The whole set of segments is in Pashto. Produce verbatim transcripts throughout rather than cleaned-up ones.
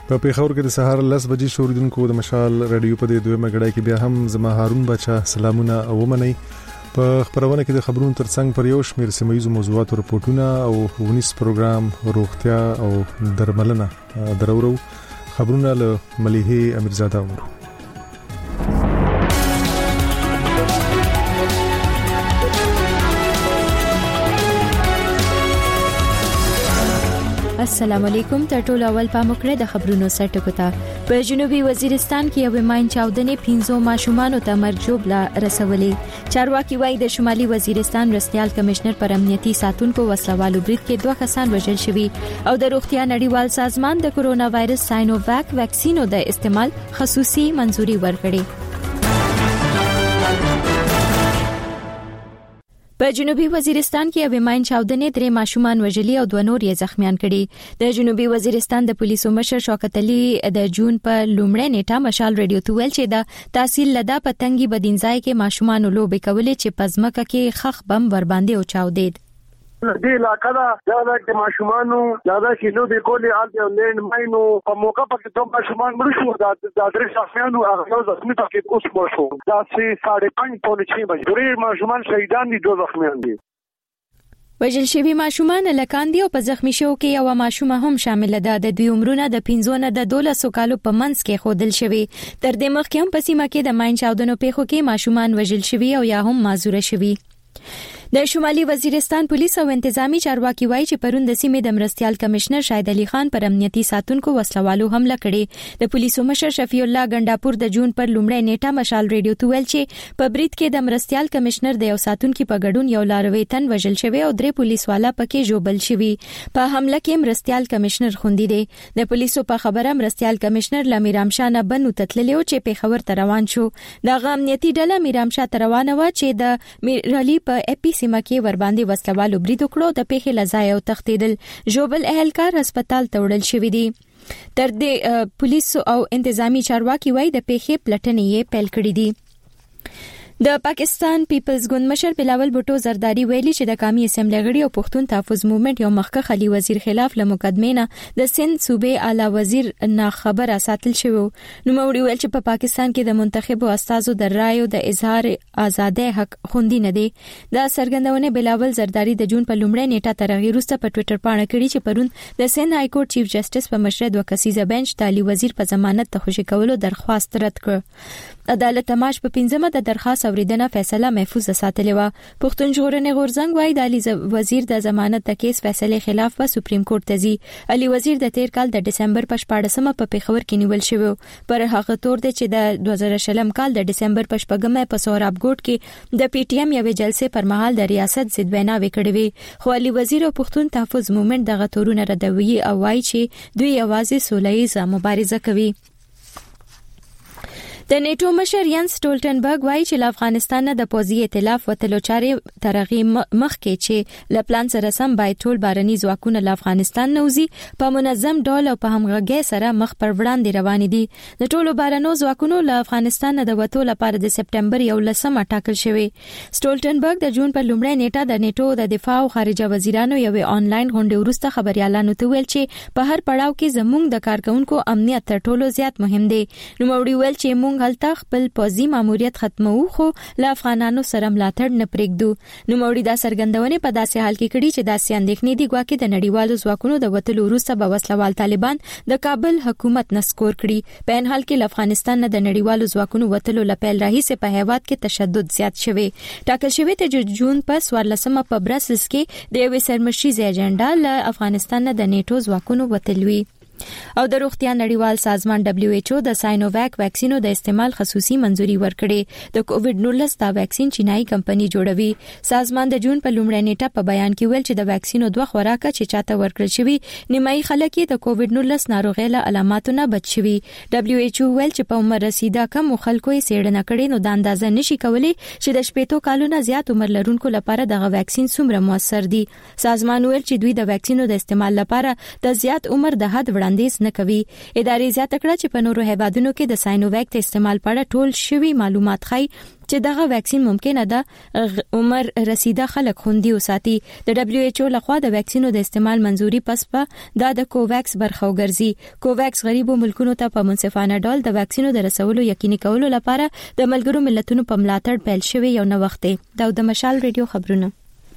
په پیښور کې د سهار لس بجې شوریدونکو د مشال رادیو په دې دویمه غړای کې بیا هم زما هارون بچا سلامونه او منئ. په خبرونه کې د خبرونو ترڅنګ پر یو شمېر سیمایي موضوعاتو رپورټونه او ونیس پروګرام روغتیا او درملنه درورو. خبرونه له مليحه امیرزاده ورو. السلام علیکم. تر ټولو اول پاموکړه د خبرونو سرټکو ته. په جنوبي وزیرستان کې یو ماین چاودنې پنځو ماشومانو ته مرګ ژوبله رسولې. چارواکي وایي د شمالي وزیرستان مرستيال کمشنر پر امنیتي ساتونکو وسلوالو برید کې دوه کسان وژل شوي او د روغتیا نړیوال سازمان د کورونا وایرس ساینوواک ویکسینو د استعمال خصوصي منځوري ورکړې. په جنوبي وزیرستان کې یو ماین چاودنې درې ماشومان وژلي او دوه نور یې زخمیان کړي. د جنوبي وزیرستان د پولیسو مشر شوکت علي د جون په لومړۍ نیټه مشال رادیو ته ویل چې د تحصیل لدا پتنګي بدینځای کې ماشومان لوبې کولې چې پزماکه کې خخ بم ور باندې او چاودید. دې علاقه دا د ماشومانو دا چې نو د کولې آلته لند ماینو په موقع په کې دوه ماشومان مړ شو. دا د درې شخصانو هغه زخمي پکې اوس مړ شو. دا سه ساڑھے پنځه پونه چې بجې درې ماشومان شهیدان دي، دوه زخمیان دي. وژل شوی ماشومان لکان دي او په زخمی شو کې یو ماشومه هم شامل ده. د دوی عمرونه د پنځه نه د دولسو کالو په منځ کې خودل شوی. تر دې مخکې هم په سیمه کې د ماین چاودنو پیښو کې ماشومان وژل شوی او یا هم معذور شوی. د شمالي وزیرستان پولیس او انتظامی چارواکي وایي چې پرون د سیمې د مرستيال کمشنر شاهد علي خان پر امنیتي ساتونکو وسلوالو حمله کړې. د پولیسو مشر شفیع الله ګنداپور د جون پر لومړۍ نیټه مشال رادیو ته ویل چې په برید کې د مرستيال کمشنر د یو ساتونکو په ګډون یو لاروي تن وژل شوی او درې پولیس والا پکې جوبل شوی. په حمله کې مرستيال کمشنر خوندې دي. د پولیسو په خبره مرستيال کمشنر لمیرام شاه نه بنو تتللی او چې پیښور ته روان شو. د امنیتي ډله میرام شاه ته روانه و چې د میرالي په اپي سیمه کې ور باندې وسلوالو برید وکړو. د پیښې لځای او تختیدل جوبل اهلکار هسپتال ته وړل شوی دي. تر دې پولیس او انتظامی چارواکي وایي د پیښې پلټنې یې پیل کړې دي. د پاکستان پیپلز ګوند مشر بلاول بوټو زرداری ویلي چې د قومي اسمبلی غړي او پښتون تحفظ موومېنټ یو مخکښ علي وزیر خلاف له مقدمې نه د سند صوبې اعلی وزیر نه خبره ساتل شوی. نو موري ویل چې په پا پاکستان کې د منتخبو استادو د رایو د اظهار آزادۍ حق خوندي نه دی. د سرګندونه بلاول زرداری د جون په لومړۍ نیټه ترغیر وروسته په ټوئیټر باندې کړي چې پرون د سند های کورټ چیف جسټس په مشرۍ دوه کسیزه بنچ د علي وزیر په ضمانت ته خوشی کولو درخواست رد کړ. عدالت ماش په پنځمه د درخواست اوریدنه فیصله محفوظ ساتلې و. پښتون ژغورنې غورځنګ وايي د علي وزیر د ضمانت د کیس فیصله خلاف په سپریم کورټ ته ځي. علي وزیر د تیر کال د دسمبر په شپږمه په پیښور کې نیول شوی پر هغه تور دی چې د دوه زره شلم کال د دسمبر په شپږمه په سوراب ګوټ کې د پی ټی ایم یوې جلسې پر مهال د ریاست ضد وینا وکړې وي. خو علي وزیر او پښتون تحفظ موومېنټ دغه تورونه ردوي او وايي چې دوی یوازې سولهییزه مبارزه کوي. د نیټو مشر ینس سټولټنبرګ وایي چې افغانستان نه د پوځي ائتلاف وتلو چارې ترغی مخ کې چې لپلان سره سم باید ټول بارني ځواکونه له افغانستان نوځي په منظم ډول او په همغږۍ سره مخ پر وړاندې روان دي. د ټولو بارنو ځواکونو له افغانستان نه د وټو لپاره د سپټمبر یو لسمه ټاکل شوی. سټولټنبرګ د جون په لومړۍ نیټه د نیټو د دفاع او خارجه وزیرانو یو آنلاین غونډه وروسته خبريالانو ته ویل چې په هر پړاو کې زموږ د کارکونکو امنیت تر ټولو زیات مهم دی. نو موري ویل چې موږ هلته خپل پوځي ماموریت ختمو خو له افغانانو سره ملاتړ نه پرېږدو. نو موري دا سرګندونه په داسې حال کې کړي چې داسې اندېښنې دي ګواکې د نړیوالو ځواکونو د وټلو وروسته به وسلوال طالبان د کابل حکومت نسکور کړي. په ان حال کې له افغانستان نه د نړیوالو ځواکونو وټلو لپاره راهیسه په هیواد کې تشدد زیات شوی. ټاکل شوی ته جون په څوارلسمه په برسلز کې د یوې سرمشریزه اجنډا له افغانستان نه د نیټو ځواکونو وټلوي. او د روغتیا نړیوال سازمان دبليو ایچ او د ساینوواک ویکسینو د استعمال خصوصي منځوري ورکړې. د کووډ نولس دا ویکسین چینایي کمپنی جوړوي. سازمان د جون په لومړۍ نیټه په بیان کې ویل چې د ویکسینو دوه خوراکه چې چاته ورکړل شوی نیمایي خلک د کووډ نولس ناروغۍ له علاماتو نه بچ شوي. دبليو ایچ او ویل چې په عمر رسیده کم خلکو یې څېړنه کړې نو د اندازه نشي کولای چې د شپږ کالونو زیات عمر لرونکو لپاره دغه ویکسین څومره موثر دي. سازمان ویل چې دوی د ویکسینو د استعمال لپاره د زیات عمر د حد وړاندیز نه کوي. ادارې زیاته کړه چې په نورو هیوادونو کې د ساینوویک د استعمال په اړه ټول شوی معلومات ښيي چې دغه ویکسین ممکنه ده عمر رسیده خلک خوندي وساتي. د دبليو ایچ او لخوا د ویکسینو د استعمال منزوري پس په دا د کوویکس برخه وګرځي. کوویکس غریبو ملکونو ته په منصفانه ډول د ویکسینو د رسولو یقیني کولو لپاره د ملګرو ملتونو په ملاتړ پیل شوی یو نوښت دی. دا د مشال ریډیو خبرونه.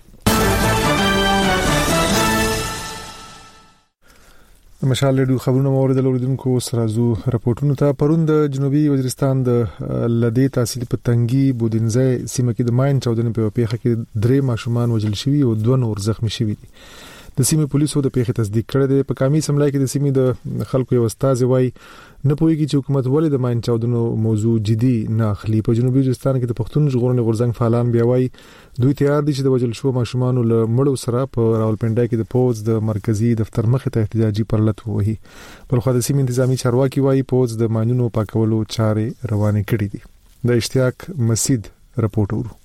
د مشال ریډیو خبرونه مورد لوریدونکو سرازو راپورټونو ته پرون د جنوبي وزیرستان د لدې تحصیل په تنګي بودینځای سیمه کې د ماین چاودنې په پیښه کې درې ماشومان وژل شوي او دوه نور زخمی شوي دي. د سیمې پولیسو د پیښې تصدیق کړی دی. په کامي سملای کې د سیمې د خلکو یو استاد وای نه پوهیږي چې حکومت ولې د ماین چاودنو موضوع جدي نه اخلي. په جنوبي وزیرستان کې د پښتون ژغورنې غورځنګ فعالان بیا وای دوی تیار دي چې د وژل شو ماشومان له مړو سره په راولپنډای کې د پوز د مرکزی دفتر مخې ته احتجاجي پرلط وهي. بل خو د سیمې انتظامی چارواکي وای پوز د ماینونو پاکولو چارې روانې کړې دي. د اشتیاق مسید رپورټ ورو.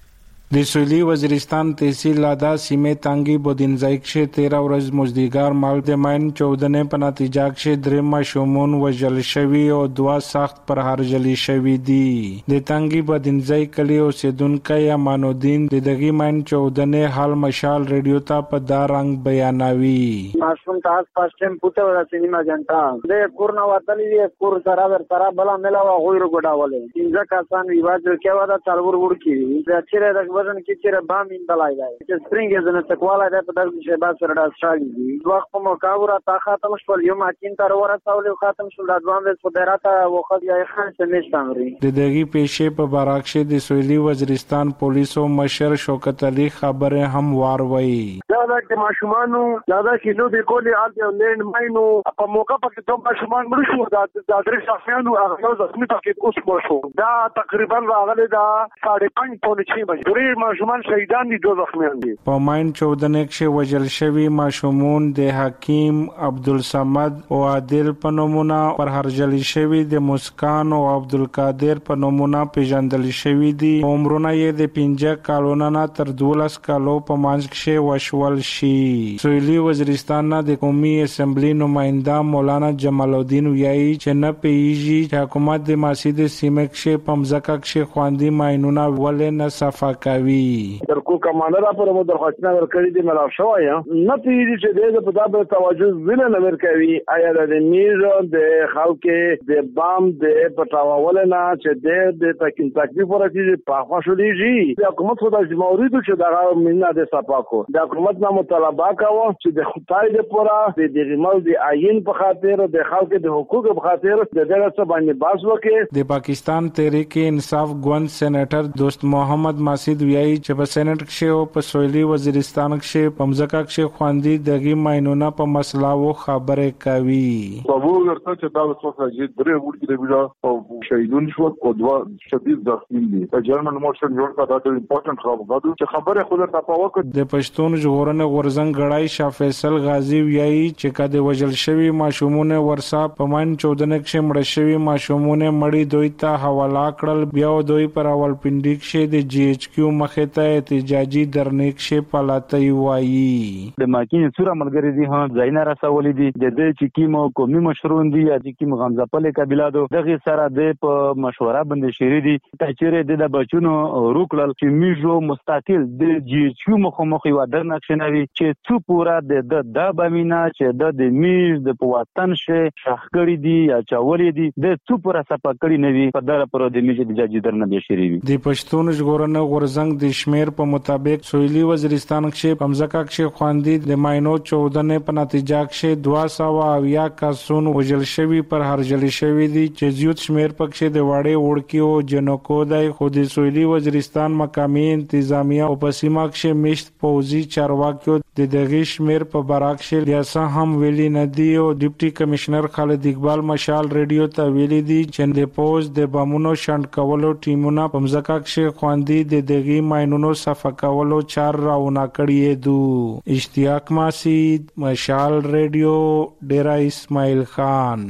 د سویلي وزیرستان تحصیل لادا سیمه تانګي بودینځای کې تیرہ ورځ مزدیګار مال د ماین چودنې په نتیجه کې درې ماشومان وژل شوي او دوه سخت پر هرجلی شوي دي. د تانګي بودینځای کلی اوسیدونکو امان الدین د دغه ماین چودنې حال مشال ریډیو ته په دا رنګ بیانوي. ماشوم ته پاس ټیم پوتو د سینما جنتا د کورنا وتلې کور سره ور سره بلا ملاوه غویر ګډاولې څنګه کسان ریواج کېوا دا څلور ور کی د چیرې د وزن کې چیرې بام اندلای دی چې سپرینګ زنه تکواله ده په دغه شی با سره راځي دي. وخت په مقاوره تا ختم شول یو ماکین تر ورسول ختم شول د ځوان د صدراته وخت یې خان سمېش تمري. د دغه پیښې په براکشه د سویلي وزیرستان پولیسو مشر شوکت علي خبره هم واروي. دا د ماشومانو دا کیلو د کولی الته لند ماینو په موقع په دوه ماشومان مړ شو. دا د درې شخصانو هغه زخمی پکې اوس مړ شو. دا تقریبا راغله دا ساڑھے پنځه پونه چی بجې ماشومان شهیدان دي دوه زخمیان دي. په ماین چودنې کې وژل شوی ماشومان د حکیم عبدالصمد او عادل په نومونه پر هرجلی شوی د مسکان او عبدالقادر په نومونه پیژندل شوی دي. عمرونه یې د پنځه کالونو نه تر دولس کالو په منځ کې وشول شي. سویلي وزیرستان د قومي اسمبلی نماینده مولانا جمال الدین ویایي چې نه پیږي چې حکومت د ماسید سیمه کې په مځکه کې خواندي ماینونه ولې نه صفا کوي. درکو کمانډر پر مو درخواستنه ورکړې دي ملاو شوی نه پیږي چې د په دغه توجه زله نه ورکوي. آیا د میز د خلک د بام د پټاول نه چې د تکین تکلیف ورته په خوشاليږي. د حکومت خدای جمهوریت چې دغه مینه د صفاکو د حکومت نه مطالبه کاوه چې د خدای د پورا د دغمل د عین په خاطر د خلک د حقوق په خاطر د دغه څه باندې باس وکړي. د پاکستان تحریک انصاف ګوند سېنیټر دوست محمد ماسید ویایي چې په سېنات کې او په سویلي وزیرستان کې په مځکه کې خواندي دغه ماینونه په مسلاو خبره کوي. په وګړو ورته چې دا څه راځي درې وړي د بیا او شهیدون شو او دوه شدید زخمی دي. په جرمن موشن جوړ کا دا ډېر امپورټنت خبره چې خبره خو ته په وخت د پښتون ژغورنې غورځنګ غړای شاه فیصل غازی ویایي چې کده وژل شوی ماشومونه ورسا په ماین چودنې کې مړ شوی ماشومونه مړی دوی ته حواله کړل. بیا دوی پر اول پنډیک کې د جی ایچ کیو مخه ته احتجاجي درنیک کې پالاتای وایي. د ماکین سوره ملګری دي ها زینا رسولې دي د دې چې کیمو قومي مشرون دي یا چې کیم غمزپلې قبيله دو دغه سره د په مشوره باندې شری دي ته چیرې د بچونو روکل چې میجو مستقل د جی ایچ کیو مخ مخ یو درنښنوي چې څو پورا د د بامینا چې د د میز د پواتن شه شخکړی دي یا چاولې دي د څو پورا سپکړی نوي په دره پر د میج د جاجي درنه دي شری وي. د پښتون ژغورنې غورځنګ د شمیر په مطابق سویلي وزیرستان کې په مځکه کې خواندي د ماینو چودنې په نتیجه کې دوه سوه اویا کسان وژل شوي پر هرجلی شوي دي چې زیات شمیر پکې د وړې وړکي او جنکو دی. خو د سویلي وزیرستان مقامي انتظامیه او په سیمه کې مشت پوزي چارواکیو د دغه شمیر په براکشه ریاسه هم ویلي نه دی او ډیپټي کمشنر خالد اقبال مشال ریډیو ته ویلي دي چې د پوز د بمونو شند کولو ټیمونه په مځکه کې خواندي د دغه ماینونو صفا کولو چار راونه کړی دو. اشتیاق مسید مشال ریډیو ډیرا اسماعیل خان.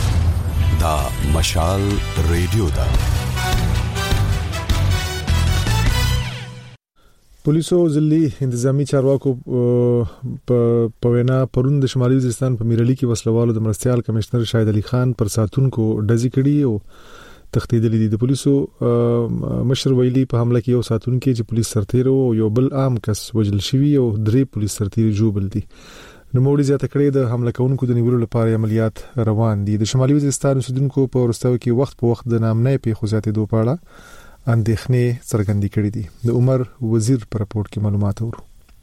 دا مشال ریډیو دا پولیسو ځلي انتظامی چارواکو په وینا پرون د شمالي وزیرستان په میرالي کې وسلوالو د مرستيال کمشنر شاهد علي خان پر ساتونکو ډزې کړې او تختیدلې دي. د پولیسو مشر ویلي په حمله کې یو ساتونکو چې پولیس سرتیر او یو بل عام کس وجل شوی او درې پولیس سرتیر جوړ دي. نو موږ زیاته کړې د حمله کوونکو د نیولو لپاره عملیات روان دي. د شمالي وزیرستان اوسیدونکو په ورستاو کې وخت په وخت د نامنې په خوځاتې دوه پاړه اندېښنې څرګندې کړې دي. د عمر وزیر پر راپورټ کې معلومات ورو.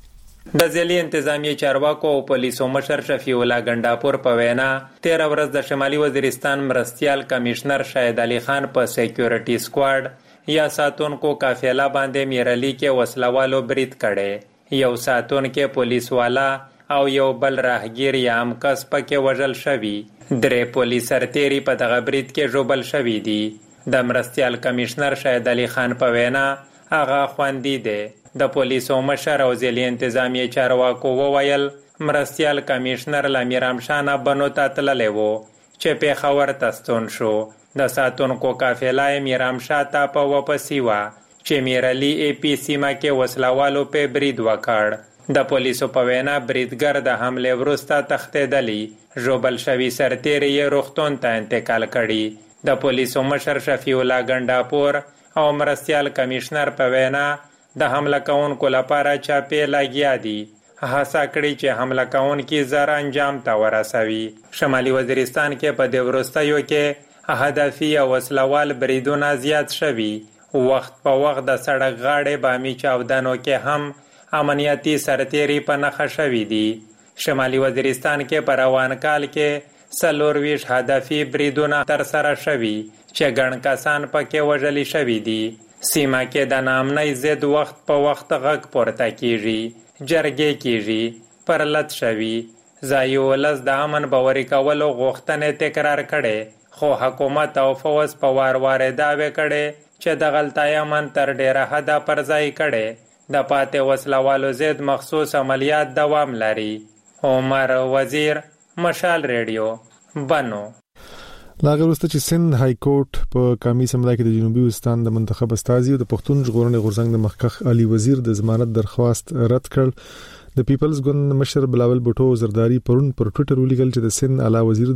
د ځلي انتظامی چارواکو او پولیسو مشر شفیع الله ګنداپور په وینا تیر ورځ د شمالي وزیرستان مرستيال کمشنر شاهد علي خان په سکیورټي سکواډ یا ساتونکو قافله باندې میرالي کې وسلوالو برید کړي. یو ساتونکو پولیس والا او یو بل راهګیر یا امکس پکې وژل شوی. درې پولیس سرتیری په دغه برید کې ژوبل شوی دي. د مرستيال کمشنر شاهد علي خان په وینا هغه خوندي دي. د پولیسو مشر او ځلي انتظامی چارواکو وویل مرستيال کمشنر لمیرام شانه بنو ته تللی وو چې پیښور ته ستون شو. د ساتونکو قافله میرام شاه ته په واپسی وه چې میرالي ای پی سیمه کې وسلوالو په برید وکړ. د پولیسو په وینا بریدګر د حمله وروسته تښتېدلی. ژوبل شوي سرتیری یې روغتون ته انتقال کړي. د پولیسو مشر شفیع الله ګنداپور او مرستيال کمشنر په وینا د حمله کوونکو لپاره چاپې لګیا دي. هڅه کړې چې حمله کوونکي زر انجام ته ورسوي. شمالي وزیرستان کې په دې وروستیو کې هدفي او وسلوال بریدونه زیات شوي. وخت په وخت د سړک غاړې بامي چاودنو کې هم امنیتي سرتیري په نښه شوي دي. شمالي وزیرستان کې په روان کال کې څلور ویشت هدفي بریدونه تر سره شوي چې ګڼ کسان پکې وژلي شوي دي. سیمه کې د ناامنۍ ضد وخت په وخت غږ پورته کیږي، جرګې کیږي، پرلط شوي. ځایي ولس د امن باوري کولو غوښتنې تکرار کړي، خو حکومت او فوز په وار وار دعوې کړي چې د غلطۍ امن تر ډیره حده پر ځای کړي. د پاتې وسلوالو ضد مخصوص عملیات دوام لري. عمر وزیر، مشال ریډیو، بنو. لاغه وروسته چې سند های کورټ په قومي اسمبلی کې د جنوبي وزیرستان د منتخب استازي او د پښتون ژغورنې غورځنګ د مخکخ علي وزیر د ضمانت درخواست رد کړ. د پیپلز ګوند مشر بلاول بوټو زرداری پرون پر ټوئیټر ولیکل چې د سند اعلی وزیر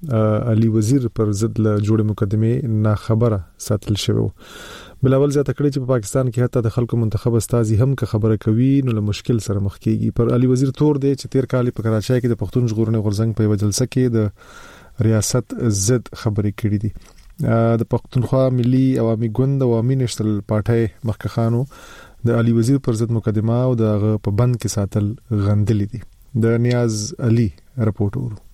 د علي وزیر پر ضد له جوړې مقدمه نه خبره ساتل شوی. بلاول زیاته کړی چې په پاکستان کې حتی د خلکو منتخب استازي هم که خبره کوي نو له مشکل سره مخ کیږي. پر علي وزیر تور دی چې تیر کال په کراچۍ کې د پښتون ژغورنې غورځنګ په جلسه کې د ریاست ضد خبرې کړې دي. د پښتونخوا ملي عوامي ګوند عوامي نېشنل پارټي مخکخانو د علي وزیر پر ضد مقدمه او د په بند کې ساتل غندلې دي. د نیاز علي رپورټ ورو.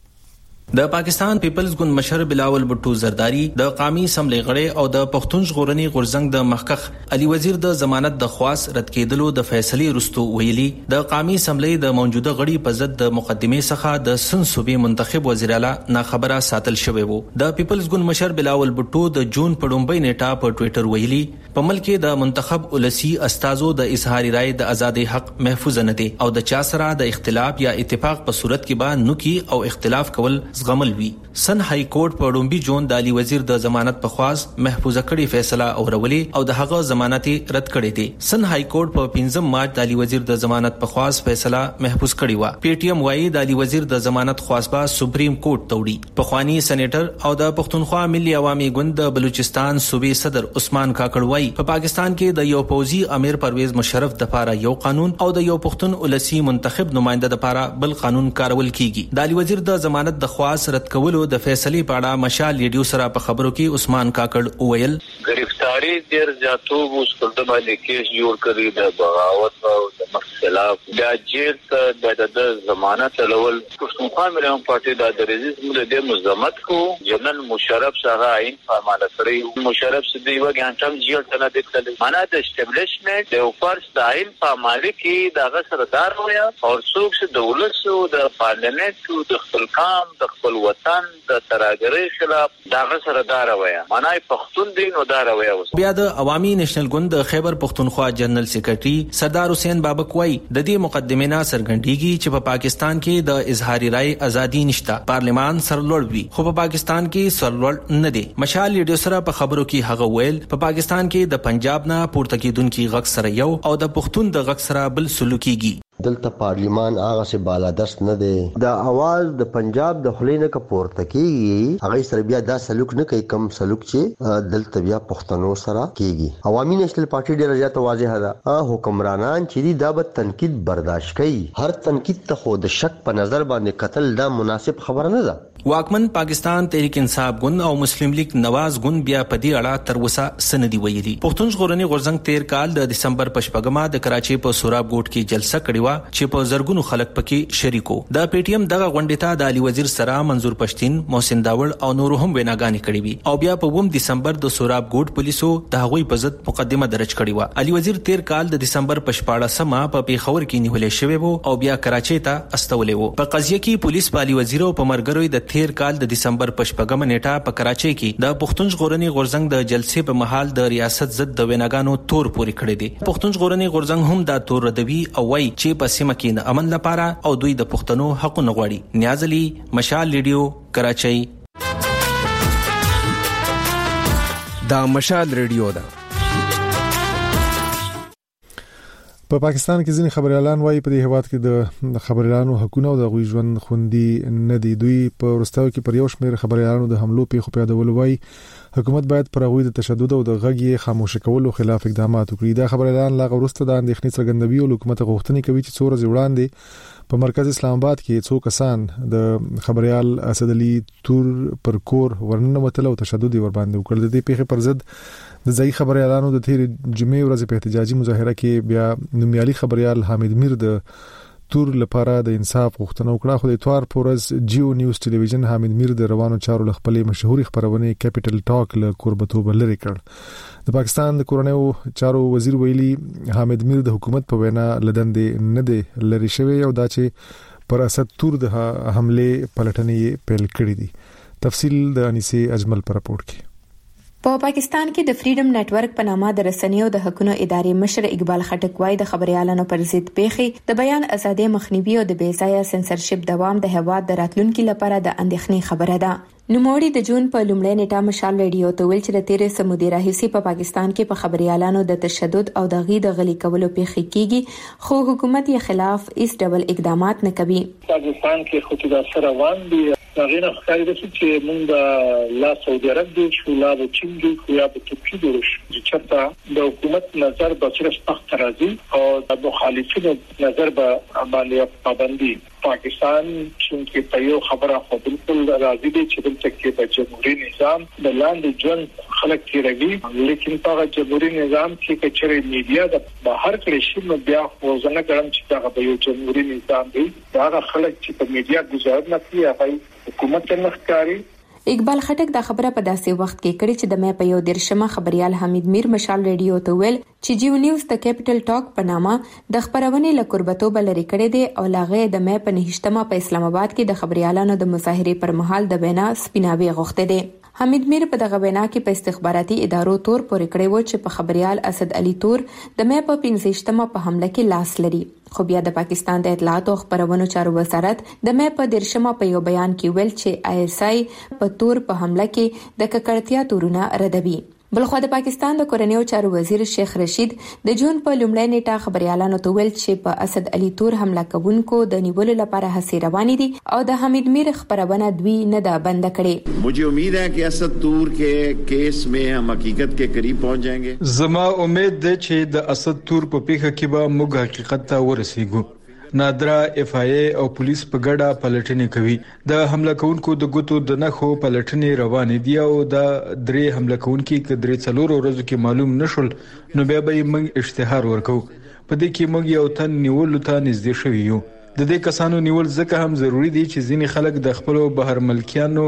د پاکستان پیپلز ګوند مشر بلاول بوټو زرداری د قومي اسمبلی غړی او د پښتون ژغورنې غورځنګ د مخکخ علي وزیر د ضمانت د خواست رد کېدلو د فیصلې وروسته ویلي د قومي اسمبلی د موجوده غړي په ضد د مقدمه څخه د سن صوبې منتخب وزیر اعلی نا خبره ساتل شوی وو. د پیپلز ګوند مشر بلاول بوټو د جون په لومړۍ نیټه په ټوئیټر ویلي په ملک د منتخب ولسی استازو د اظهار رائے د آزادۍ حق محفوظ نه دي او د چا سره د اختلاف یا اتفاق په صورت کې به نوکي او اختلاف کول زغمل وی. سن های کورټ په لومبي جون د علي وزیر د ضمانت په خواست محفوظه کړي فیصله اورولې او د هغه ضمانت رد کړي دي. سن های کورټ په پنځم مارچ د علي وزیر د ضمانت په خواست فیصله محفوظ کړي و. پی ټی ایم وايي د علي وزیر د ضمانت خواست به سپریم کورټ ته وړي. پخوانی سېنیټر او د پښتونخوا ملي عوامي ګوند د بلوچستان صوبې صدر عثمان کاکړ وايي په پاکستان کې د یو پوزي امیر پرویز مشرف د لپاره یو قانون او د یو پښتون ولسی منتخب نماینده د لپاره بل قانون کارول کیږي. د علي وزیر د ضمانت د خواست رد کولو د فیصلې په اړه مشال ریډیو سره په خبرو کې عثمان کاکړ وویل گرفتاری ډیر زیاتو وسکل د باندې کیس جوړ کړی د بغاوت او د مخالف د جیل ته د ضمانت لول پښتونخوا ملي پارټي د ريزم د مزمت کو جنرال مشرف سره عین فعال کړی. مشرف سدي وګانټم جیل ته نه دکل معنا د اسټابلیشمنت د فرض د عین فعال کې د غسردار ویا او څوک چې دولت او د پارلیمنت او د خپل کام د خپل وطن د تراګری خلاف دغه سره دار ویا معنی پښتون دین او دار ویا بیا د عوامي نېشنل ګوند د خیبر پښتونخوا جنرال سیکریټري سردار حسین بابک وای د دې مقدمه نه سرګندېږي چې په پاکستان کې د اظهار رائے ازادي نشته، پارلیمان سرلوړ وي، خو په پاکستان کې سرلوړ نه دی. مشال ریډیو سره په خبرو کې هغه ویل په پاکستان کې د پنجاب نه پورته کېدونکي غږ سره یو او د پښتون د غږ سره بل سلوکيږي. دلته پارلیمان هغه سه بالادست نه دی، د اواز د پنجاب د خلینو کا پورته کیږي، هغه سره بیا دا سلوک نه کوي کم سلوک چې دلته بیا پښتنو سره کیږي. عوامي نېشنل پارټي ډیره زیاته واضحه ده، حکمرانان چې دا به تنقید برداشت کوي، هر تنقید ته خو د شک په نظر باندې قتل دا مناسب خبره نه ده. واکمن پاکستان تحریک انصاف ګوند او مسلم لیگ نواز ګوند بیا په دې اړه تر اوسه سندي ویلي. پښتون ژغورنې غورځنګ تیر کال د دسمبر په شپږمه د کراچۍ په سوراب ګوټ کې جلسه کړې و چې په زرګونو خلک پکې شریکو. د پی ټی ایم دغه غونډې ته د علي وزیر سره منظور پښتين، محسن داوړ او نور هم ویناګانې کړې وي او بیا په اووم دسمبر د سوراب ګوټ پولیسو د هغوی په ضد مقدمه درج کړې و. علي وزیر تیر کال د دسمبر په شپاړسمه په پیښور کې نیولې شوی وو او بیا کراچۍ ته استولې وو. په قضیه کې پولیس په علي وزیر او په مرګروي د تیر کال د دسمبر په شپږمه نیټه په کراچۍ کې د پښتون ژغورنې غورځنګ د جلسې په محل د ریاست ضد د ویناګانو تور پوري کړی دی. پښتون ژغورنې غورځنګ هم دا تور ردوي او وايي چې په سیمه کې د امن لپاره او دوی د پښتنو حقونه غواړي. نیاز علي، مشال ریډیو، کراچۍ. دا مشال ریډیو ده. په پاکستان کې ځینې خبريالان وایي په دې هیواد کې د خبريالانو حقوقو او د غوي ژوند خوندي نه دي. دوی په ورستاو کې پر یو شمېر خبريالانو د حملو پیښو په یادول وایي حکومت باید پر غوي د تشدد او د غږی خاموش کولو خلاف اقدامات وکړي. دا خبريالان لا ورسته د اندېښنې څرګندوي او حکومت غوښتنې کوي چې څو ورځې وړاندې په مرکز اسلام آباد کې څو کسان د خبريال اسد علي تور پر کور ورننه وتل او تشدد ور باندې وکړل. د دې پیښې پر ضد د ځای خبريالانو د تیر جمعې ورځې په احتجاجي مظاهره کې بیا نومیالي خبريال حامد میر د تور لپاره د انصاف غوښتنه وکړه. خو د اتوار پورز جیو نیوز ټلویزیون حامد میر د روانو چارو لخپلې مشهوري خبرونه کیپټل ټاک له قربتوب لري کړ. د پاکستان د کورنیو چارو وزیر ویلي حامد میر د حکومت په وینا لدندې نه دی لري شوی او دا چې پر اسد تور د حمله پلټنې پیل کړې دي. تفصیل د انیسه اجمل پر راپورټ کې. په پاکستان کې د فریډم نتورک په نامه د رسنیو د حقوقو ادارې مشر اقبال خټک وايي د خبريالانو پر ضد پیښې د بیان ازادي مخنیوي او د بېځایه سنسرشپ دوام د هواد د راتلونکو لپاره د اندېښنې خبره ده. نوموړي د جون په لومړۍ نیټه مشال ریډیو ته ویل چې د تیرې سمودي راهیسي په پاکستان کې په خبريالانو د تشدد او د غي د غلي کولو پیښې کیږي خو حکومت یې خلاف هیڅ ډول اقدامات نه کوي. پاکستان کې خو د سره روان دي هغه ښکاري چې موږ لا سعودي عرب دي شو لا د چین دي خو یا د ترکیه دي چې چرته د حکومت نظر به صرف تخت راځي او د مخالفینو نظر به باندې پابندي. پاکستان چې په یو خبره خو بالکل راضي دي چې دلته کې د جمهوریت نظام د لاندې ژوند خلک تیروي، لیکن په جمهوریت نظام کې کچري میډیا د بهر کړي شي نو بیا خو ځنه ګرم چې دا به یو جمهوریت نظام دی دا خلک چې په میډیا گزارنه کوي هغه حکومت نه ښکاري. اقبال خټک دا خبره په داسې وخت کې کړې چې د مې په یو درشمه خبريال حمید میر مشال ریډیو ته ویل چې جیو نیوز د کیپټل ټاک په نامه د خبرونې له قربتوب لري کړې دي او لاغه د مې په نهشتمه په اسلام آباد کې د خبريالانو د مظاهره پر مهال د وینا سپیناوي غوښته دي. حمید میر په دغه وینا کې په استخباراتي ادارو تور پورې کړی و چې په خبريال اسد علي تور د مې په پنځشتمه په حمله کې لاس لري. خو بیا د پاکستان د اطلاعات او خبرونو چارو وزارت د مې په درشمه په یو بیان کې ویل چې آی اس آی په تور په حمله کې د ککړتیا تورونه ردوي. بلخو د پاکستان د کورنیو چارو وزیر شیخ رشید د جون په لومړۍ نیټه خبريالانو ته ویل چې په اسد علي تور حمله کوونکو د نیولو لپاره هڅې روانې دي او د حمید میر خبرونه دوی نه ده بند کړې. مجھے امید ہے کہ اسد تور کے کیس میں ہم حقیقت کے قریب پہنچ جائیں گے. زما امید ده چې د اسد تور په پیښه کې به موږ حقیقت ته ورسیږو. نادرا اف آی ای او پولیس په ګډه پلټنې کوي. د حمله کوونکو د ګوتو د نخو پلټنې روانې دي او د درې حمله کوونکو کې درې څلور ورځې کې معلوم نشول نو بیا به موږ اشتهار ورکو. په دې کې موږ یو تن نیول ته نږدې شوی یو. د دې کسانو نیول ځکه هم ضروری دي چې ځینې خلک د خپل بهر ملکیانو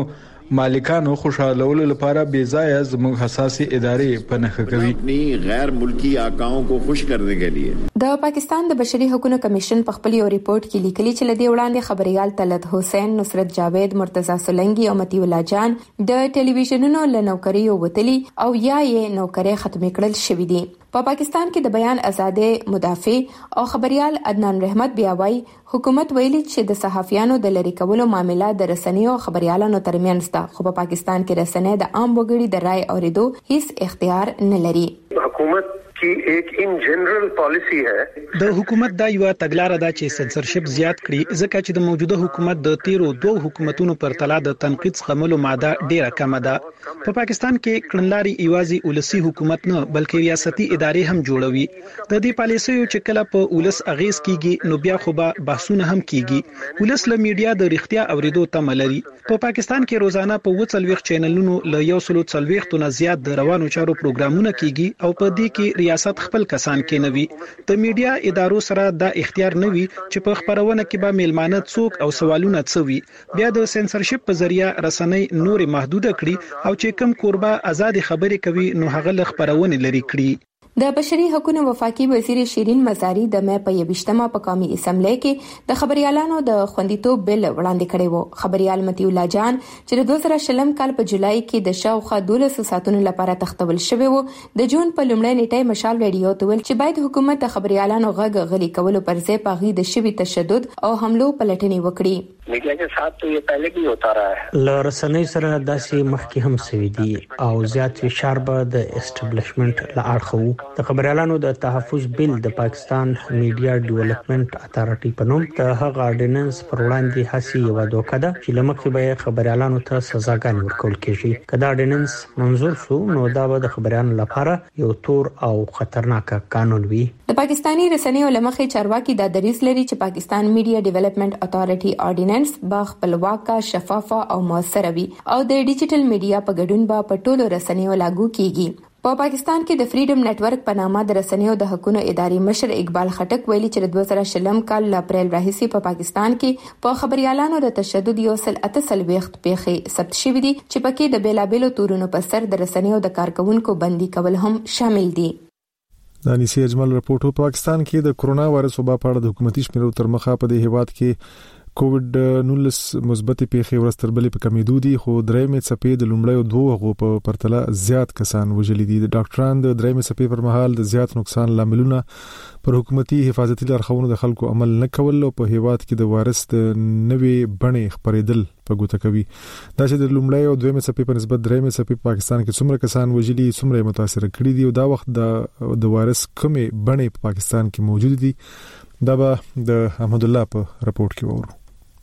مالکانو خوشالولو لپاره بے ځایه زموږ حساسي ادارې په نخښه کوي. اپنی غیر ملکی آقاؤں کو خوش کرنے کے لیے د پاکستان د بشري حقوقو کمیشن په خپل یو ریپورت کې لیکلي چې لدی وړاندې خبريال طلعت حسین، نصرت جاوید، مرتضی سولنګي او متي الله جان د ټلویزیونونو له نوکری وتلي او یا یې نوکری ختم کړل شوې دي. په پاکستان کې د بیان ازادي مدافع او خبريال عدنان رحمت بیا وايي حکومت ویلي چې د صحافیانو د لری کولو معاملې د رسنیو خبريالانو ترمنځ ده، خو په پاکستان کې رسنۍ د عام وګړي د رائے اوریدو هیڅ اختیار نه لري. حکومت کی ایک ان جنرل پالیسی ہے. د حکومت دا یو تګلارې ده چې سنسرشپ زیات کړي، ځکه چې د موجوده حکومت د تیرو دوه حکومتونو پر تلا د تنقید څخه ماده ډیره کمه ده. په پاکستان کې کړنلاري ایوازي ولسی حکومت نه بلکې ریاستي ادارې هم جوړوي. د دې پالیسیو چې کله په ولس اغیز کیږي نو بیا خو به بحثونه هم کیږي. ولس له میډیا د رښتیا اوریدو تمه لري. په پاکستان کې روزانه په وڅلويخ چینلونو له یو سلو څلويخ تنه زیات د روانو چارو پروګرامونه کیږي او په دې کې ریاست خپل کسان کې نوي. د میډیا ادارو سره دا اختیار نوي چې په خبرونه کې به میلمانه څوک او سوالونه څوي. بیا د سنسرشپ په ذریعہ رسنۍ نور محدوده کړي او چې کم کوربه آزاد خبرې کوي نو هغه له خبرونه لري کړي. د بشري حقوقو وفاقي وزیر شیرین مزاری د مې په یوشتمه په قومي اسمبلی کې د خبريالانو د خوندیتوب بل وړاندې کړی وو. خبريال متي الله جان چې د دوه زره شلم کال په جولای کې د شاوخوا دولس ساعتونو لپاره تختول شوی وو، د جون په لومړۍ نیټه مشال رادیو ته ویل چې باید حکومت د خبريالانو غږ غلي کولو پر ځای پاغي د شوی تشدد او حملو پلټنې وکړي. میډیا کے ساتھ تو یہ پہلے بھی ہوتا رہا ہے. لرسنۍ سره داسې مخکې هم سوي دي او زیات فشار به د اسټابلیشمنت لاړ خو د خبريالانو د تحفظ بل د پاکستان میډیا ډیولپمنٹ اتارټي په نوم د هغه اورډیننس پر وړاندې هڅې یو دوکه ده چې لمخې به خبريالانو ته سزاګانې ورکول کېږي. کله اورډیننس منظور شو نو دا به د خبريالانو لپاره یو تور او خطرناک قانون وي. د پاکستانی رسنیو لمخې چارواکي د دریس لري چې پاکستان میډیا ډیولپمنٹ اتارټي اورډیننس با خپلواکه، شفافه او موثره وي او د ډیجیټل میډیا په ګډون به په ټولو رسنیو لاګو کیږي. په پاکستان کې د فریډم نتورک په نامه د رسنیو د حقوقو ادارې مشر اقبال خټک ویلي چې د دوه زره شلم کال ل اپریل راهیسې په پاکستان کې په خبريالانو د تشدد یو سل اته سلويخت پیښې ثبت شوې دي چې پکې د بیلابېلو تورونو په سر د رسنیو د کارکونکو بندي کول هم شامل دي. د انیسی اجمل رپورټو پاکستان کې د کرونا وایرس وبا په اړه د حکومتي شمیرو تر مخه په دې هیواد کې کووډ نولس مثبت پیښې ورستر بلې په کمیدو دي، خو درېمې څپې د لومړیو دوه غو په پرتله زیات کسان وژلي دي. د ډاکټران د درېمې څپې پر مهال د زیات نقصان لاملونه پر حکومتي حفاظتي لارښوونو د خلکو عمل نه کول او په هیواد کې د وایرس د نوې بڼې خپرېدل په ګوته کوي. دا چې د لومړی او دویمې څپې په نسبت درېمې څپې په پاکستان کې څومره کسان وژلي، څومره متاثر کړي دي او دا وخت د د وایرس کومې بڼې په پاکستان کې موجود دي، دا به د احمد الله په رپورت کې وورو.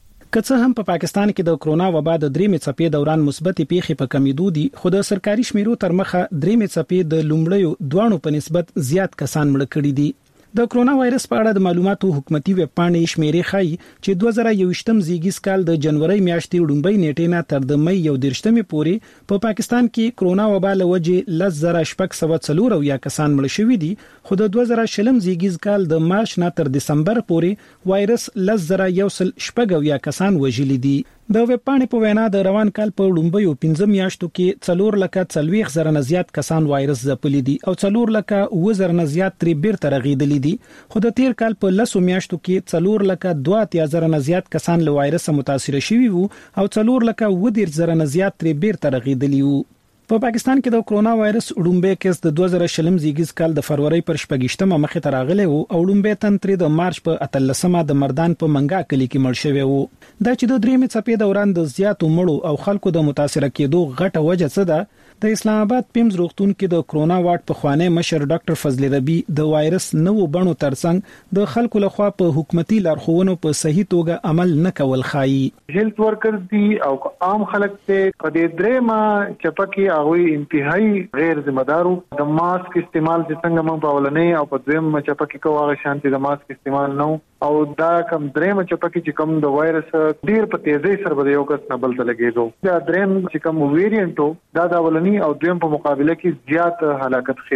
که څه هم په پاکستان کې د کرونا وبا د درېمې څپې دوران مثبت پیښې په کمیدو دي، خو د سرکاري شمیرو تر مخه درېمې څپې د لومړیو دوانو په نسبت زیات کسان مړ کړي دي. د کرونا وایرس په اړه د معلوماتو حکومتي ویب پاڼې شمیرې ښایي چې دوه زره یوویشتم زیږیز کال د جنوري میاشتې لومړۍ نیټې نه تر د مې یو دېرشتمې پورې په پا پاکستان کې کرونا وبا له وجې لس زره شپږ سوه څلور اویا کسان مړه شوي دي، خو د دوه زره شلم زیږیز کال د مارچ نه تر دسمبر پورې وایرس لس زره یو سل شپږ اویا کسان وژلي دي. د ویب پاڼې په وینا د روان کال په لومړیو پنځه میاشتو کې څلور لکه څلوېښت زره نه زیات کسان وایرس ځپلي دي او څلور لکه اووه زره نه زیات ترې بیرته رغېدلي دي، خو د تیر کال په لسو میاشتو کې څلور لکه دوه اتیا زره نه زیات کسان له وایرس متاثر شوي وو او څلور لکه اووه دېرش زره نه زیات ترې بیرته رغېدلي وو. په پاکستان کې د کرونا وایرس لومړی کیس د دوه زره شلم زیږیز کال د فروری پر شپږشتمه مخې ته راغلی وو او لومړی تن ترې د مارچ په اتلسمه د مردان په منګا کلي کې مړ شوی وو. دا چې د درېمې څپې دوران د زیاتو مړو او خلکو د متاثر کېدو غټه وجه څه ده؟ د اسلام آباد پیمز روغتون کې د کرونا واټ په خوانی مشر ډاکټر فضل ربی د وایرس نوو بڼو ترڅنګ د خلکو لخوا په حکومتي لارښوونو په صحیح توګه عمل نه کول خایي. هیلث ورکرز دي او عام خلک ته په دې درېمه چپکی هغه انتهایی غیر ذمہ دارو د ماسک استعمال چې څنګه مونږ په ولنې او په دویم چپکی کوه هغه شانتي د ماسک استعمال نو او دا کم درېمه چپکی چې کوم د وایرس ډیر په تیزی سره به یو کس نه بل ته لګیدو. دا درېم چې کوم ویریانټو دا د ولنې او دویم په مقابله کې زیات هلاکت خیزو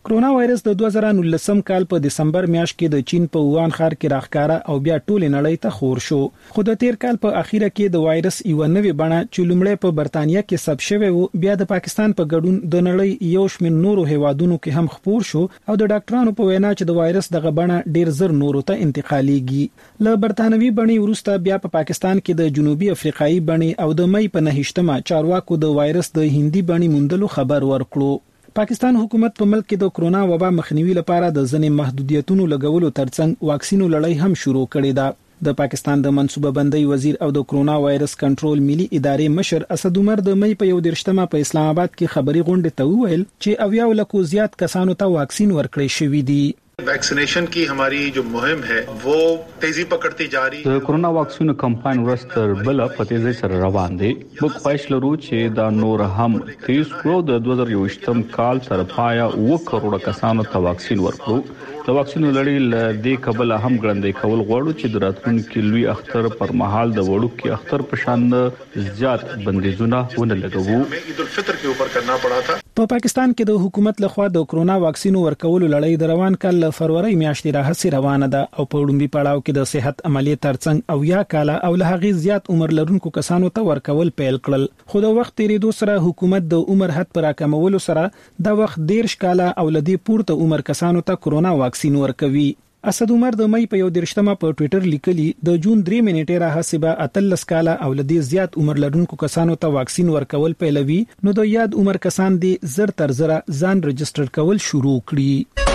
کرونا وایرس د دوه زره نولسم کال په دسمبر میاشت کې د چین په ووهان ښار کې راښکاره او بیا ټولې نړۍ ته خور شو. خو د تیر کال په اخیره کې د وایرس یو نوې بڼه چې لومړی په برتانیا کې ثبت شوی و بیا د پاکستان په ګډون د نړۍ یو شمېر نورو هیوادونو کې هم خپور شو او د ډاکټرانو په وینا چې د وایرس دغه بڼه ډیر زر نورو ته انتقالېږي. له برتانوي بڼې وروسته بیا په پا پاکستان کې د جنوبي افریقایي بڼې او د مې په نهشتمه چارواکو د وایرس د هندي بڼې موندلو خبر ورکړو. پاکستان حکومت په ملک کې د کرونا وبا مخنیوي لپاره د ځینې محدودیتونو لګولو ترڅنګ واکسینو لړۍ هم شروع کړې ده. د پاکستان د منصوبه بندۍ وزیر او د کرونا وایرس کنټرول ملي ادارې مشر اسد عمر د مې په یو دیرشتمه په اسلام آباد کې خبري غونډه ته وویل چې اویا لکو زیات کسانو ته واکسین ورکړی شوی دی. वैक्सीनेशन की हमारी जो मुहिम है वो तेजी पकड़ती जा रही है. د کرونا واکسینو کمپاین ورستر بل په تیزی سره روان دی. موږ خواهش لرو چې دا نور هم تیز کړو. د دوه زره یوویشتم کال تر پایه اوه کروڑه کسانو ته واکسین ورکړو. د واکسینو لړۍ ل دې قبل هم ګړندې کول غواړو چې د راتلونکي لوی اختر پر مهال د وړوکي اختر په شان زیات بندیزونه ونه لګوو. عید الفطر کې اوپر کرنا پڑا تھا. په پاکستان کې د حکومت لخوا د کرونا واکسینو ورکولو لړۍ د روان کال فروری میاشتې راهسي روانه ده او په وړاندې پړاو کې د صحت عملیات ترڅنګ او یا کاله او له هغه زیات عمر لرونکو کسانو ته ورکول پیل کړل. خو د وخت تیریدو سره حکومت د عمر حد پر راکمولو سره د وخت دیرش کاله او لدی پورته عمر کسانو ته کرونا واکسین ورکوي. اسد عمر د مې په یو دیرشتمه په ټوئیټر لیکلي د جون درې منټې راهسبه اتلس کاله او لدی زیات عمر لرونکو کسانو ته واکسین ورکول پیلوي نو د یاد عمر کسان دي زر تر زره ځان رجستر کول شروع کړي.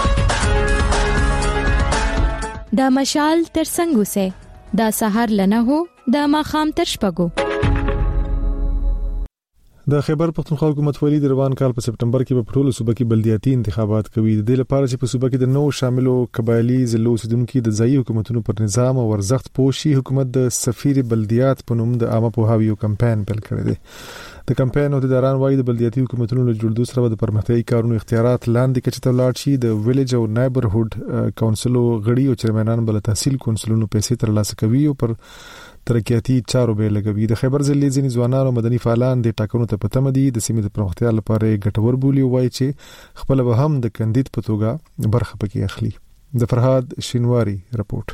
دا مشال تر څنګه سه دا سحر لنه هو دا ماخام تر شپګو. د خیبر پختونخوا حکومت ولی د روان کال په سپټمبر کې په ټولو صوبه کې بلدیاتي انتخابات کوي. د دې لپاره چې په صوبه کې د نو شاملو قبایلی ضلعو اوسیدونکو د ځایي حکومتونو پر نظام او ورزخت پوښي حکومت د سفیر بلدیات په نوم د عامه پوهاوی کمپاین پیل کړی دی. د کمپاین عہدیداران وايي د بلدیاتي حکومتونو له جوړېدو سره د پرمختیايي کارونو اختیارات لاندې کچې ته ولاړ شي. د ویلج او نایبرهود کونسلو غړي او چیرمنان بل تحصیل کونسلونو پیسې ترلاسه کوي او پر ترقیاتي چارو به لګوي. د خیبر ضلع ځینې ځوانان او مدني فعالان د ټاکنو ته پته مدي د سیمې د پرمختیا لپاره ګټور بولی وایي چې خپل به هم د کاندید په توګه برخه پکې اخلي. د فرهاد شینواری رپورت.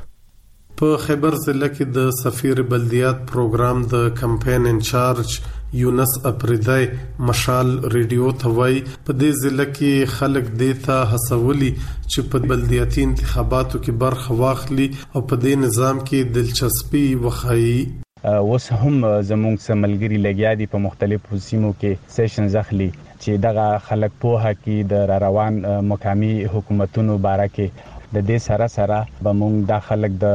په خیبر ضلع کې د سفیر بلدیات پروګرام د کمپاین انچارج یونس اپریدای مشال ریډیو ته وایي په دې ضلع کې خلک دیتا هڅولي چې په بلدیاتي انتخاباتو کې برخه واخلي او په دې نظام کې دلچسپي وښایي. اوس هم زموږ سملګری لګیا دي په مختلفو سیمو کې سیشنز اخلي چې دغه خلک پوهه کې د روان مقامی حکومتونو باره کې د دې سره سره به موږ د خلک د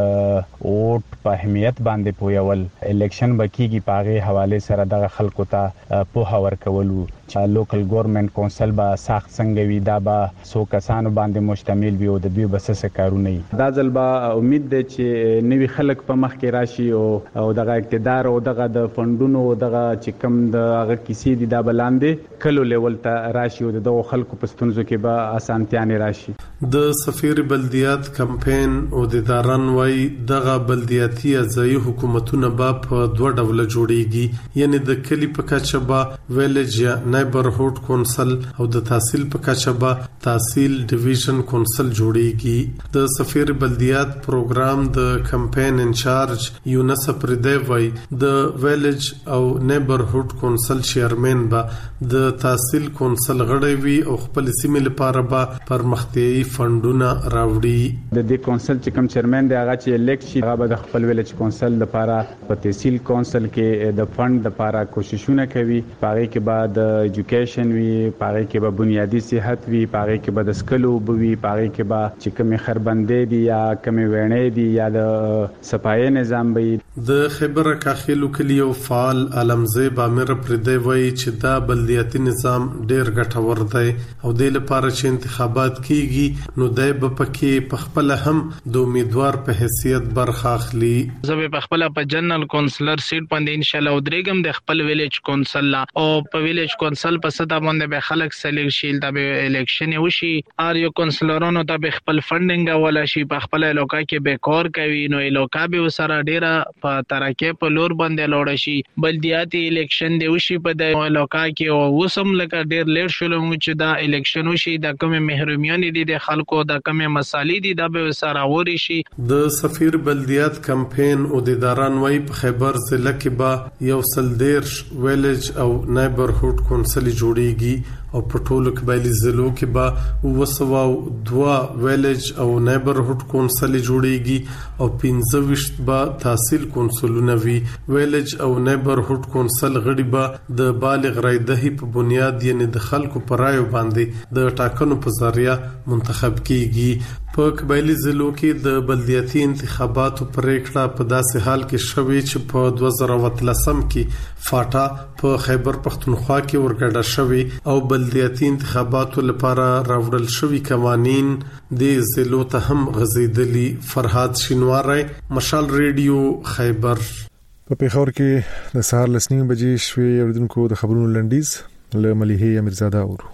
ووټ په اهمیت باندې پویول الیکشن بکیږي په هغه حواله سره د خلکو ته پوهه ورکول چې لوکل ګورنمنت کونسل به ساخت څنګه وي دا به سو کسانو باندې مشتمل وي او د دوی بسسه کارونه دا ځل به امید ده چې نوی خلک په مخ کې راشي او او دغه اقتدار او دغه د فندونو دغه چې کم د هغه کیسې دي دا بلاندې کلو لیول ته راشي او دغه خلکو په ستونزو کې به اسانتیا نه راشي. د سفیر بلدیات کمپاین عہدیداران وايي دغه بلدیاتي ځایي حکومتونه به په دوه ډوله جوړیږي یعنی د کلی په کچه به ویلج یا نایبرهود کونسل او د تحصیل په کچه به تحصیل ډیویژن کونسل جوړیږي. د سفیر بلدیات پروګرام د کمپاین انچارج یونس اپریدای وايي د ویلج او نایبرهود کونسل چیرمن به د تحصیل کونسل غړی وي او خپل سیمې لپاره به پرمختیايي فندونه راوړي. د دې کونسل چې کوم چیرمن دی هغه چې الیکټ شي هغه به د خپل ویلج کونسل لپاره په تحصیل کونسل کې د فند لپاره کوششونه کوي. پاره کې بعد ایجوکیشن وی پاره کې به بنیادی صحت وی پاره کې به د سکلو بوي پاره کې به چې کوم خربندې دي یا کوم وینې دي یا د صفای نظام وي. د خیبر کاخیلو کلیو فعال علمزیب امیر پردی وایي چې دا بلدیاتي نظام ډیر ګټور دی او د لپاره چې انتخابات کیږي نو دای په پکې په خپل هم د امیدوار په حیثیت برخه اخلي. زه په خپل په جنرال کونسلر سیټ باندې ان شاء الله ودرېګم د خپل ویلج کونسل او په ویلج کو کونسل په ستا باندې به خلک سلیکټ شي دا به الیکشن وشي ار یو کونسلرونو ته به خپل فندینګ ولا شي په خپل علاقې کې به کار کوي نو علاقې به وسره ډیره په ترقه په لور باندې لوړ شي بلدیاتي الیکشن دی وشي په د علاقې کې او وسم لکه ډیر لیټ شول چې دا الیکشن وشي د کوم محرومیان دي د خلکو د کوم مسالې دي د به وسره وری شي د سفیر بلدیات کمپاین او د داران وای په خیبر ضلع کې با یو سلدیر ویلج او نیبرهود کونسل جوړیږي او په ټولو قبایلی ضلعو کې با وسو دوا ویلج او نیبرهود کونسل جوړیږي او پنځه وشت با تحصیل کونسلونه وی ویلج او نیبرهود کونسل غړي با د بالغ رای دهي په بنیاد یعنی د خلکو پرایو باندې د ټاکنو په ذریعہ منتخب کیږي په قبایلی ضلعو کې د بلدیاتي انتخاباتو پریکړه په داسې حال کې شوې چې په دوه زره اتلسم کې فاټا په خیبر پختونخوا کې ورګډه شوې او بلدیاتي انتخاباتو لپاره راوړل شوی قوانین د ضلعو ته هم غزیدلی. فرهاد شینواری، مشال ریډیو، خیبر. په پیښور کې د سهار لسنیم بجې شوې اوریدونکو د خبرونو لنډیز له مليحه امیرزاده اورو.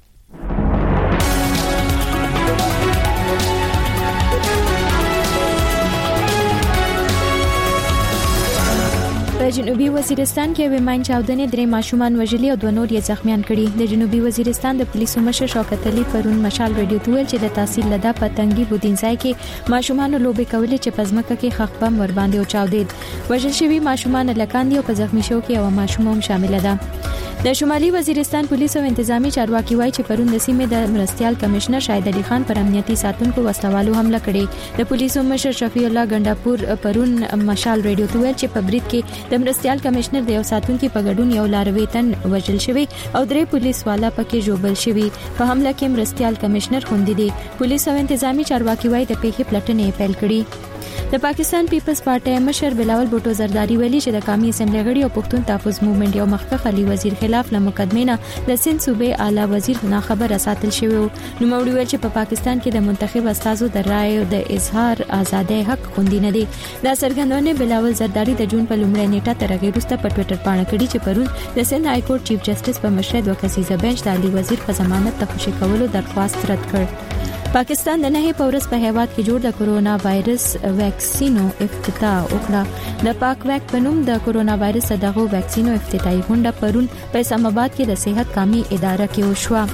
په جنوبي وزیرستان کې ویماین چاودنې درې ماشومان وژلي او دوه نور یې زخمیان کړي. د جنوبي وزیرستان د پولیسو مشر شوکت علي پرون مشال رادیو ته ویل چې د تحصیل لدا پتنګي بودینځای کې ماشومان لوبې کولې چې پزماکه کې خخ بم ور باندې او چاودید. وژل شوی ماشومان لکان دي او په زخمی شو کې یو ماشوم هم شامل ده. د شمالي وزیرستان پولیسو انتظامی چارواکي وایي چې پرون د سیمې د مرستيال کمشنر شاهد علي خان پر امنیتي ساتونکو وسلوالو حمله کړې. د پولیسو مشر شفیع الله ګنداپور پرون مشال رادیو ته ویل چې په برید کې د مرستيال کمشنر د یو ساتونکو په ګډون یو لاروي تن وژل شوی او درې پولیس والا پکې جوړل شوی. په حمله کې مرستيال کمشنر خوندې دي. پولیسو انتظامی چارواکي وایي د پیښې پلټنې پیل کړې. د پاکستان پیپلز پارټي مشر بلاول بوټو زرداری ویلي چې د قومي اسمبلی غړي او پښتون تحفظ موومېنټ یو مخکښ علي وزیر خلاف له مقدمې نه د سند صوبې اعلی وزیر نه خبر ساتل شوی و. نو موږ ویل چې په پاکستان کې د منتخب استازو د رائے او د اظهار ازادي حق خوندي نه دي. دا څرګندونه بلاول زرداری د جون په لومړۍ نیټه تر هغه وروسته په ټوئیټر باندې کړي چې پرون د سند های کورټ چیف جسټس په مشرۍ دوه کسیزه بنچ د علي وزیر په ضمانت ته خوشي کولو درخواست رد کړ. پاکستان د نهي پورس په هیواد کې جوړ د کرونا وایرس ویکسینو افتتاح وکړه. د پاک ویک په نوم د کرونا وایرس دغه ویکسینو افتتاحي غونډه پرون په اسلام آباد کې د صحت قومي اداره کې وشوه.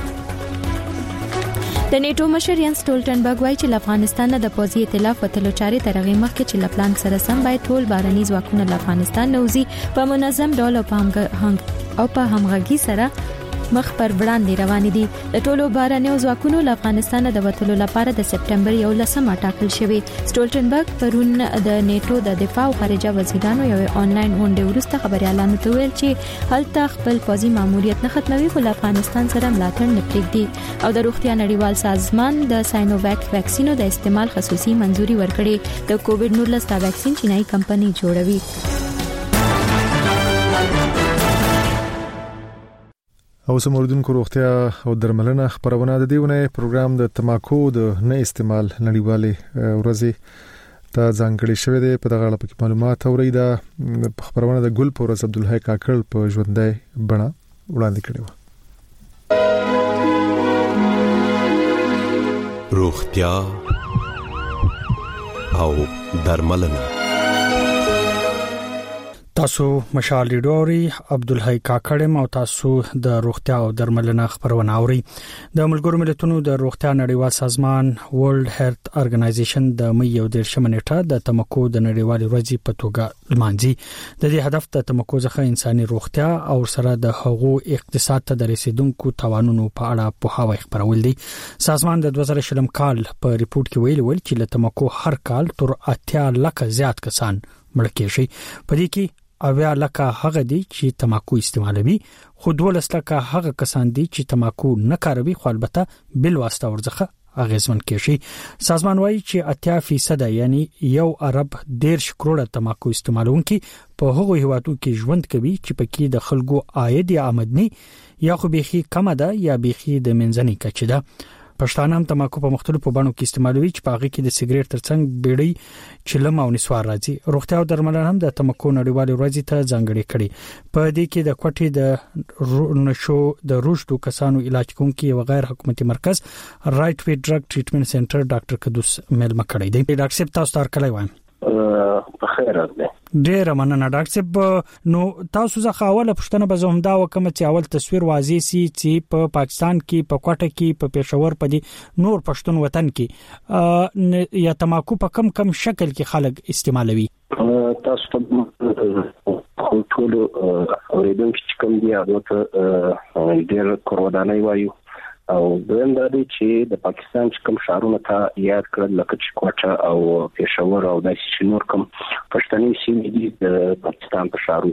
د نیټو مشر ینس ټولټنبرګ وایي چې افغانستان د پوځي ائتلاف وتلو چارې ترغه مخکې چې لپلان سره سم باید ټول بارني ځواکونه د افغانستان نوځي په منظم ډول او په همغږي او په همغږي سره مخ پر وړاندې روان دي. د ټولو بارنیو ځواکونو له افغانستان د وټلو لپاره د سپټمبر یو لسمه ټاکل شوی. سټولټنبرګ پرون د نیټو د دفاع او خارجه وزیرانو یو آنلاین غونډه ورسته خبريالانو ته ویل چې هلته خپل فوزي ماموریت نه ختموي خو افغانستان سره ملاتړ نه پرېږدي او د روغتیا نړیوال سازمان د ساينوواک ویکسینو د استعمال خصوصي منځوري ورکړي. د کووډ نولس دا ویکسین چینایي کمپنۍ جوړوي. او سموردونکو روغتیا او درملنه خبرونه د دیونه پروګرام د تماکو د نه استعمال نړیوالې ورځې ته ځانګړی شوی دی. په دغه اړه په معلومات اوري دا خبرونه د ګل پورز عبدالحی کاکړ په ژوندۍ بڼه وړاندې کړي و. روغتیا او درملنه. تاسو مشال ریډوري عبدالحی کاکړم او تاسو د روغتیا او درملنه خبرونه اوري. د ملګرو ملتونو د روغتیا نړیوال سازمان ورلد هیلث ارګنایزیشن د مې یو دیرشمه نیټه د تمکو د نړیوال ورځې په توګه لمانځي. د دې هدف د تمکو څخه انساني روغتیا او سره د حقوقو اقتصاد ته د رسیدونکو توانونو په اړه پوهاوی خبرول دي. سازمان د دوه زره شلم کال په ریپورت کې ویلي ول چې له تمکو هر کال تر اتیا لک زیات کسان مړ کېږي. په دې کې اویا لکه هغه دي چې تماکو استعمالوي خو دولس لکه هغه کسان دي چې تماکو نه کاروي خو البته بل واسطه ورځخه اغیزمن کېږي. سازمان وایي چې اتیا فیصد یعنی یو ارب دیرش کروڑه تماکو استعمالونکي په هغو هیوادو کې ژوند کوي چې پکې د خلکو عاید یا آمدنی یا خو بيخي کم ده یا بيخي د منځنۍ کچه ده. پښتانه هم تماکو په مختلفو بڼو کې استعمالوي چې په هغه کې د سیګریټ ترڅنګ بیړۍ چلم او نسوار راځي. روغتیا او درملنه هم د تماکو نړیوال ورځ ته ځانګړې کړي. په دې کې د کوټې د نشو د روشتو کسانو علاج کوونکي او غیر حکومتي مرکز رائټ وی ډرګ ټریټمنټ سنټر ډاکټر قدوس ملما کړی دی. ډاکټر صاحب تاسو تر کله وایم په خیر راغلی. ډیر مننه ډاکټر صاحب. نو تاسو ځخه اوله پښتنه به زه هم دا وکم چې اول تصویر واضح سي چې په پاکستان کې په کوټه کې په پېښور په دي نور پښتون وطن کې یا تماکو په کم کم شکل کې خلک استعمالوي. تاسو ته ټول اوریدونکو چې کوم دی هغه ته ډیر قربانای وایو او دویم دا دی چې د پاکستان چې کوم شهرونه ته یاد کړل لکه چې کوټه او پېښور او داسې نور کوم پښتني سیمې دي د پاکستان په شهرو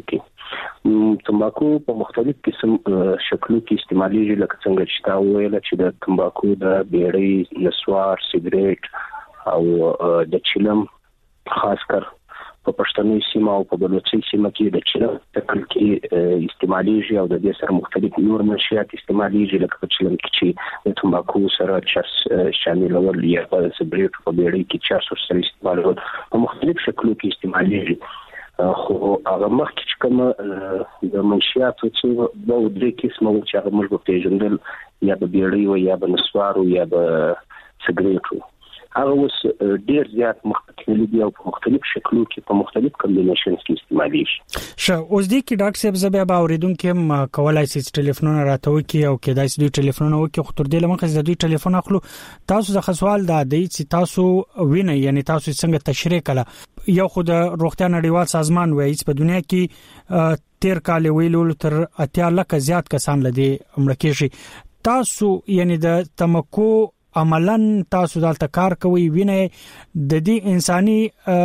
کې تمباکو په مختلف قسم شکلو کې استعمالېږي لکه څنګه چې تا ویل چې د تمباکو د بیړۍ نسوار سیګریټ او د چلم خاص کر په پښتني سیمه او په بلوچي سیمه کې د چلم شکل کې استعمالېږي او د دې سره مختلف نور منشيات استعمالېږي لکه په چلم کې چې د تمباکو سره چرس شاملول یا په سیګریټ په بیړۍ کې چرس سره استعمالول په مختلف شکلو کې استعمالېږي. خو هغه مخکې چې کوم د منشياتو چې د درې قسمه چې هغه موږ په پیژندل یا د بیړۍ او یا د نسوارو یا د سیګریټو هغه اوس ډیر زیات مختلف دي او په مختلف شکلو کې په مختلف کمبینیشنز کې استعمالېږي. شه اوس دې کې ډاکټر صاحب زبې به اوریدونکو هم کولای شي ټلیفونونه راته وکړي او کېدای شي دوی ټلیفونونه وکړي خو تر دې لمخه چې دوی ټلیفون اخلو تاسو ځکه سوال دا دی چې تاسو وینئ یعنی تاسو څنګه تشریح کړه یو خو د روغتیا نړیوال سازمان وایي چې په دنیا کې تیر کال ویلو تر اتیا لک زیات کسان لدی مړ کېږي. تاسو یعنی د تمکو عملاً تاسو دلته کار کوي وینئ د دې انساني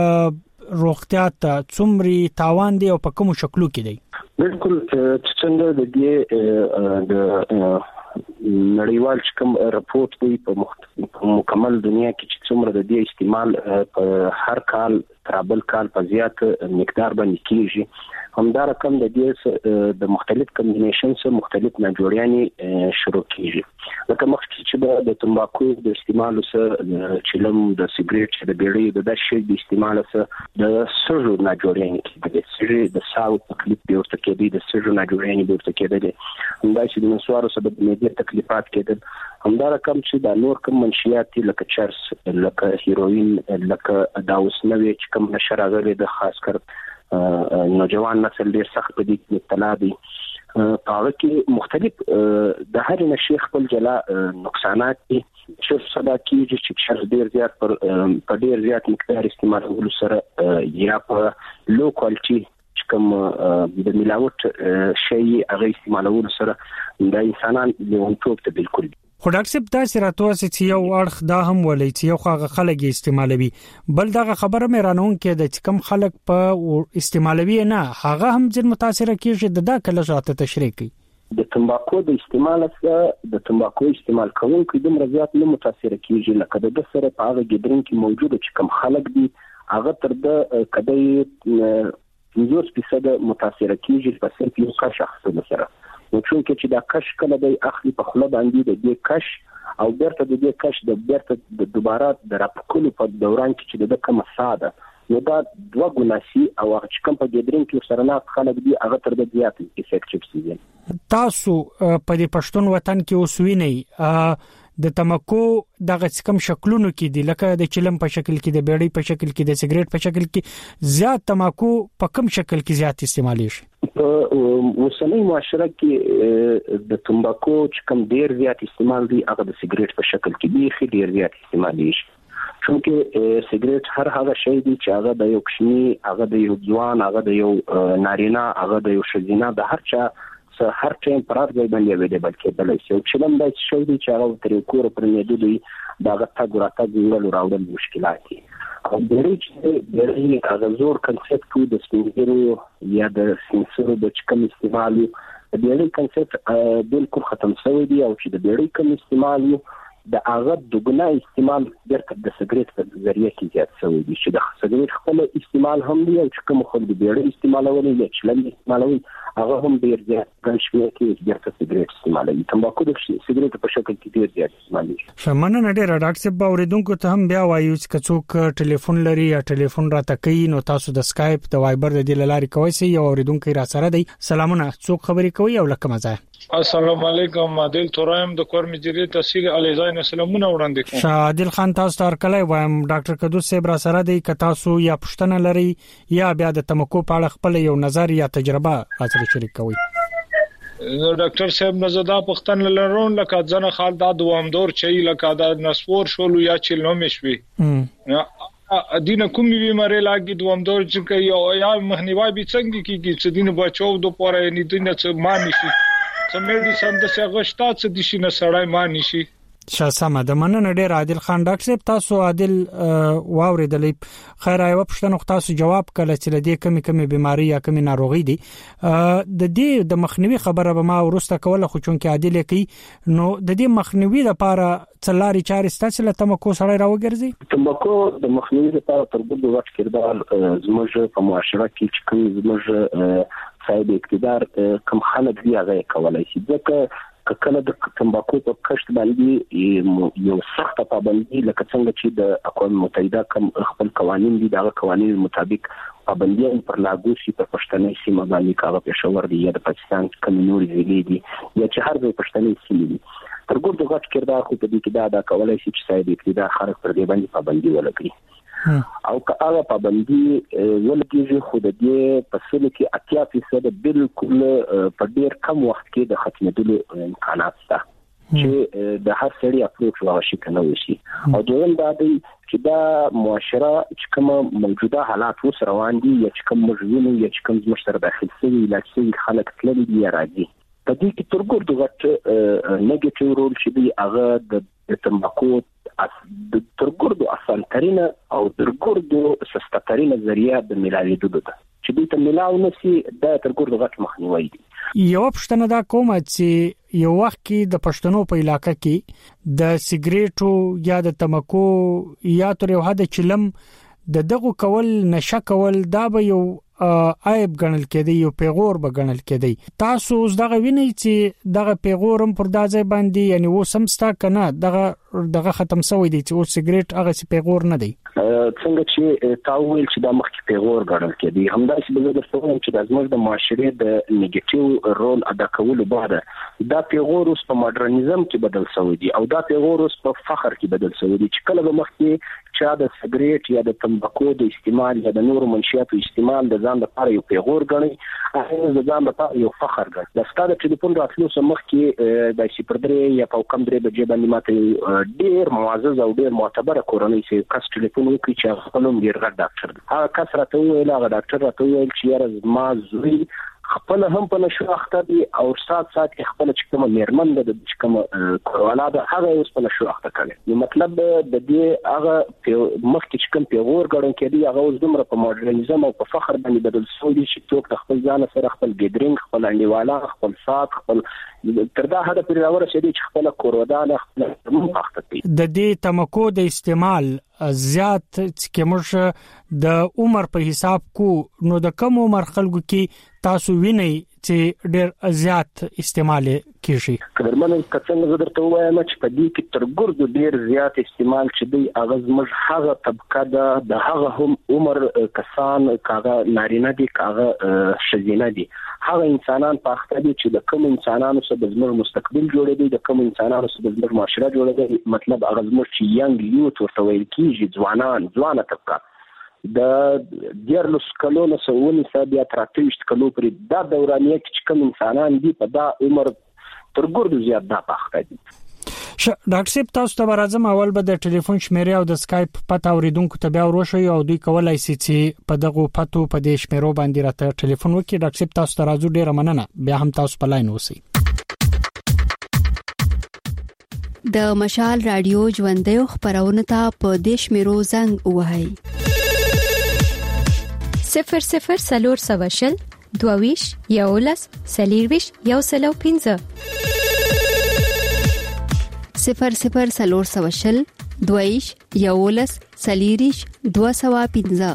روغتیا ته څومره تاوان دی او په کوم شکلو کې دی؟ بالکل څنګه د دې د نړیوال کوم راپورټ دی په مکمل دنیا کې چې څومره د دې استعمال په هر کال ترابل کال په زیات مقدار باندې کیږي همدا رقم د دې د مختلف کمبینیشن سره مختلف ناجوړیانې شروع کیږي لکه مخکې چې د تمباکو د استعمال سره چلم د سیګریټ د بیړۍ د دشي د استعمال سره د سرو ناجوړیانې کیږي چې د ساو تکلیف دی او تکلیف د سرو ناجوړیانې د تکلیف همدا چې د نسوارو سبب د تکلیفات کېدل همدا رقم چې د نور کوم منشيات لکه چرس لکه هیروین لکه داوس نوې چې کوم نشه راغلي د خاص کر نوجوان نسل ډیر سخت په دې مبتلا دي په هغه کې مختلف د هر نشي خپل جلا نقصانات دي چې سبا کېږي چې شر ډیر زیات پر په ډیر زیات مقدار استعمالولو سره یا په لو کوالټي کوم د ملاوت شی هغه استعمالولو سره د انسانان له ټوپ ته بالکل خو ډاکټر صاحب دا سره چې یو اړخ دا هم ولې چې یو خاغه خلک استعمالوي بل دا خبره مې رانون کې د کم خلک په استعمالوي نه هغه هم ځین متاثر کیږي د دا کله شاته تشریح کوي. د تمباکو د استعمال سره د تمباکو استعمال کوونکو د مرضیات نه متاثر کیږي لکه د سره په هغه ګډرین کې موجوده چې کم خلک دي هغه تر د کدی پنځوس فیصد متاثر کیږي په صرف یو کا شخص سره نو چې چې دا کش کله د اخلي په خله باندې د دې کش او برته د دې کش د برته د دوباره د راپکلو په دوران کې چې د کوم ساده نو دا دوه ګناسي او چې کوم په ګډرین کې سره نه خلک دي هغه تر د زیات افیکټیو سي. تاسو په دې پښتون وطن کې اوسوینئ د تمکو دغه کوم شکلونو کې دي لکه د چلم په شکل کې د بیړۍ په شکل کې د سیګریټ په شکل کې زیات تمکو په کوم شکل کې زیات استعمالي شي؟ په اوسنۍ معاشره کې د تمباکو چې کوم ډیر زیات استعمال دي هغه د سیګریټ په شکل کې دی ډیر زیات استعمالي شي چونکه سیګریټ هر هغه شی دی چې هغه د یو کشمي هغه د یو ځوان هغه د یو نارینه هغه د یو شذینه د هر چا هر ټیم پرات دی باندې اویلیبل کېدل شي او چې لم د شی دی چې هغه تر کور پر نه دی دا غته ګراته جوړول راوړل مشکلات دي او ډېر چې ډېر هغه زور کنسپټ د سپینګرو یا د سنسورو د چکم استعمال د ډېر کنسپټ بالکل ختم شوی دی او چې د ډېر کم استعمال د هغه دغنا استعمال درته د سګریټ په ذریعہ کې زیات شوی دی چې د سګریټ خپل استعمال هم دی چې کوم خلک د بیړۍ استعمالولي یا چې لږ استعمالوي هغه هم ډیر زیات ګڼشوي کې درته سګریټ استعمالوي تمباکو د سګریټ په شکل کې ډیر زیات استعمالوي شمنه نه ډیر ډاکټر صاحب اوریدونکو ته هم بیا وایو چې څوک ټلیفون لري یا ټلیفون راته کوي نو تاسو د اسکایپ د وایبر د دې لارې کوي سي یو اوریدونکو را سره دی سلامونه څوک خبرې کوي او لکه مزه السلام علیکم عادل تورایم د کور مجری تحصیل علیزاین سلامونه وړاندې کوم شاه عادل خان تاسو تر کله وایم ډاکټر قدوس صاحب را سره دی ک تاسو یا پښتنه لري یا بیا د تمکو په اړه خپل یو نظر یا تجربه راځي شریک کوي نو ډاکټر صاحب نزدا پښتن لرون لکه ځنه خال د دوامدور چي لکه د نسور شولو یا چلنو مشوي دینه کومي بیماری لاګي دوامدور چې یو یا مخنیوي به څنګه کیږي چې دینه بچو د پوره نه دینه څه مانی شي څه میډیسن د څه غشتا څه د شي نه سړای مانی شي شاسمه د مننه ډیر عادل خان ډاکټر صاحب تاسو عادل واوریدلې خیر ایو پښتنو تاسو جواب کړل چې د دې کمی کمی بیماری یا کمی ناروغي دي د دې د مخنیوي خبره به ما ورسته کوله خو چونکه عادل کوي نو د دې مخنیوي لپاره څلاري چاري ستاسو له تمکو سره راوګرځي تمکو د مخنیوي لپاره تر بده وخت کېدل زموږ په معاشره کې چې کوم زموږ صاحب اقتدار کوم خلک دی هغه کولای شي ځکه کله د تمباکو په کښت باندې یو سخت پابندي لکه څنګه چې د اقوام متحده کوم خپل قوانين دي دا قوانين مطابق پابندي پر لاګو شي په پښتني سیمه باندې کاغه پېښور دی یا د پاکستان کوم نور ضلع دي یا چې هر ځای پښتني سیمه دي تر ګور د غټ کردار خو په دې کې دا دا کولای شي چې صاحب اقتدار خلک پر دې باندې پابندي ولګي او که هغه پابندي ولګي خو د دې په سل کې اتیا فیصد بالکل په ډیر کم وخت کې د ختمېدلو امکانات شته چې د هر سړي اپروچ واشي کنه وشي او دویم دا دی چې دا معاشره چې کوم موجوده حالات وس روان دي یا چې کوم مجرمین یا چې کوم مشترک داخل شوی لاچې خلک تللی دي راځي په دې کې تر ګور د غټ نیگیټیو رول چې دی هغه د تمباکو د ترګردو اسان ترينه او ترګردو سسته ترينه ذریعہ د ملاوي دودو ته چې دوی ته ملاو نشي د ترګردو غټ مخنیوي دي یو پښتنه دا کومه چې یو وخت کې د پښتنو په علاقې کې د سیګریټو یا د تمکو یا تر یو حد چلم د دغه کول نشه کول دا به یو عیب ګڼل کېدی یو پیغور به ګڼل کېدی تاسو اوس دغه ویني چې دغه پیغورم پر دازې باندې یعنی و سمستا کنه دغه دغه ختم شوی دی چې او سیګریټ هغه سی پیغور نه دی څنګه چې تاویل چې د مخکې پیغور ګڼل کېدی همداسې به د څه چې د زموږ د معاشري د نیگیټیو رول ادا کولو بعد دا پیغور اوس په ماډرنیزم کې بدل شوی دی او دا پیغور اوس په فخر کې بدل شوی دی چې کله به مخکې چې د سیګریټ یا د تمباکو د استعمال یا د نورو منشیاتو استعمال د ځان لپاره یو پیغور غني هغه د ځان لپاره یو فخر غني د ستاده ټلیفون راتلو سمخ کې د سپردري یا په کم درې بجې باندې ماته ډیر معزز او ډیر معتبر کورنۍ چې کس ټلیفون وکړي چې خپلوم ډیر غټ ډاکټر هغه کس راته ویل هغه ډاکټر راته ویل چې یاره ما زوی خپل هم په نشو اخته دي او سات سات خپل چې کوم میرمن د چې کوم کورونا د هغه اوس په نشو اخته کړي نو مطلب د دې هغه مخکې چې کوم پیغور غړن کېدی هغه اوس دومره په ماډرنیزم او په فخر باندې بدل شوی دي چې څوک خپل ځان سره خپل ګیدرینګ خپل انډیواله خپل سات خپل تر دا حد پورې راوړل شي چې خپل کورونا خپل اخته کړي د دې تمکو د استعمال زیات چې موږ د عمر په حساب کو نو د کم عمر خلکو کې تاسو وینئ چې ډېر زیات استعمال کیږي کله کڅنګ زه درته وایم چې په دې کې تر ګردو ډېر زیات استعمال چې دی هغه زموږ هغه طبقه ده د هغه هم عمر کسان کاغه نارینه دي کاغه شذینه دي هغه انسانان په اخته دي چې د کوم انسانانو سره د زموږ مستقبل جوړ دي د کوم انسانانو سره د زموږ معاشره جوړ دي مطلب هغه زموږ چې ینګ یوت ورته ویل کیږي ځوانان ځوانه طبقه د دیرلس کلونو سوونی سابیا تراتويشت کلو پرې دا دورانیه چې کوم انسانان دي په دا عمر تر ګردو زیات دا پخته دي ډاکټر صاحب تاسو ته راځم اول به د ټلیفون شمیره او د اسکایپ پته اوریدونکو ته بیا وروشي او دوی کولای شي چې په دغه پتو په دې شمیرو باندې راته ټلیفون وکړي ډاکټر صاحب تاسو ته راځو ډیره مننه بیا هم تاسو په لاین اوسئ د مشال رادیو ژوندۍ خبرونه ته په دیش میرو زنګ وهاي صفر صفر سلور سواشل دوویش یولس سلیرویش یو سلو پینزه صفر صفر سلور سوشل دویش یولس سلیریش دو سوا پینزا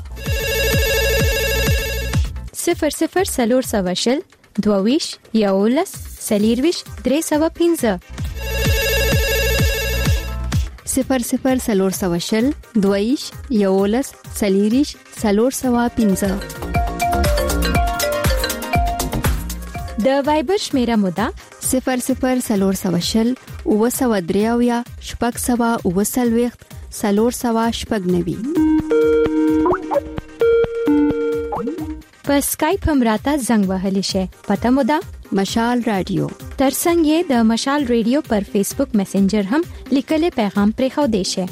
صفر صفر سلور سوشل دویش یولس سلیریش درې سوا پینزا صفر صفر سلور سوشل دویش یولس سلیریش سلور سوا پینزا. د وایبر شمیره مودا صفر صفر سلور سوشل او سوا دریاویا شپږ سوا او سلويخت سلور سوا شپږ نوي. په اسکایپ هم راته زنګ وهلی شي. پته مودا مشال رادیو. ترڅنګ یې د مشال رادیو پر فیسبوک میسنجر هم لیکلي پیغام پرې خو دی شي.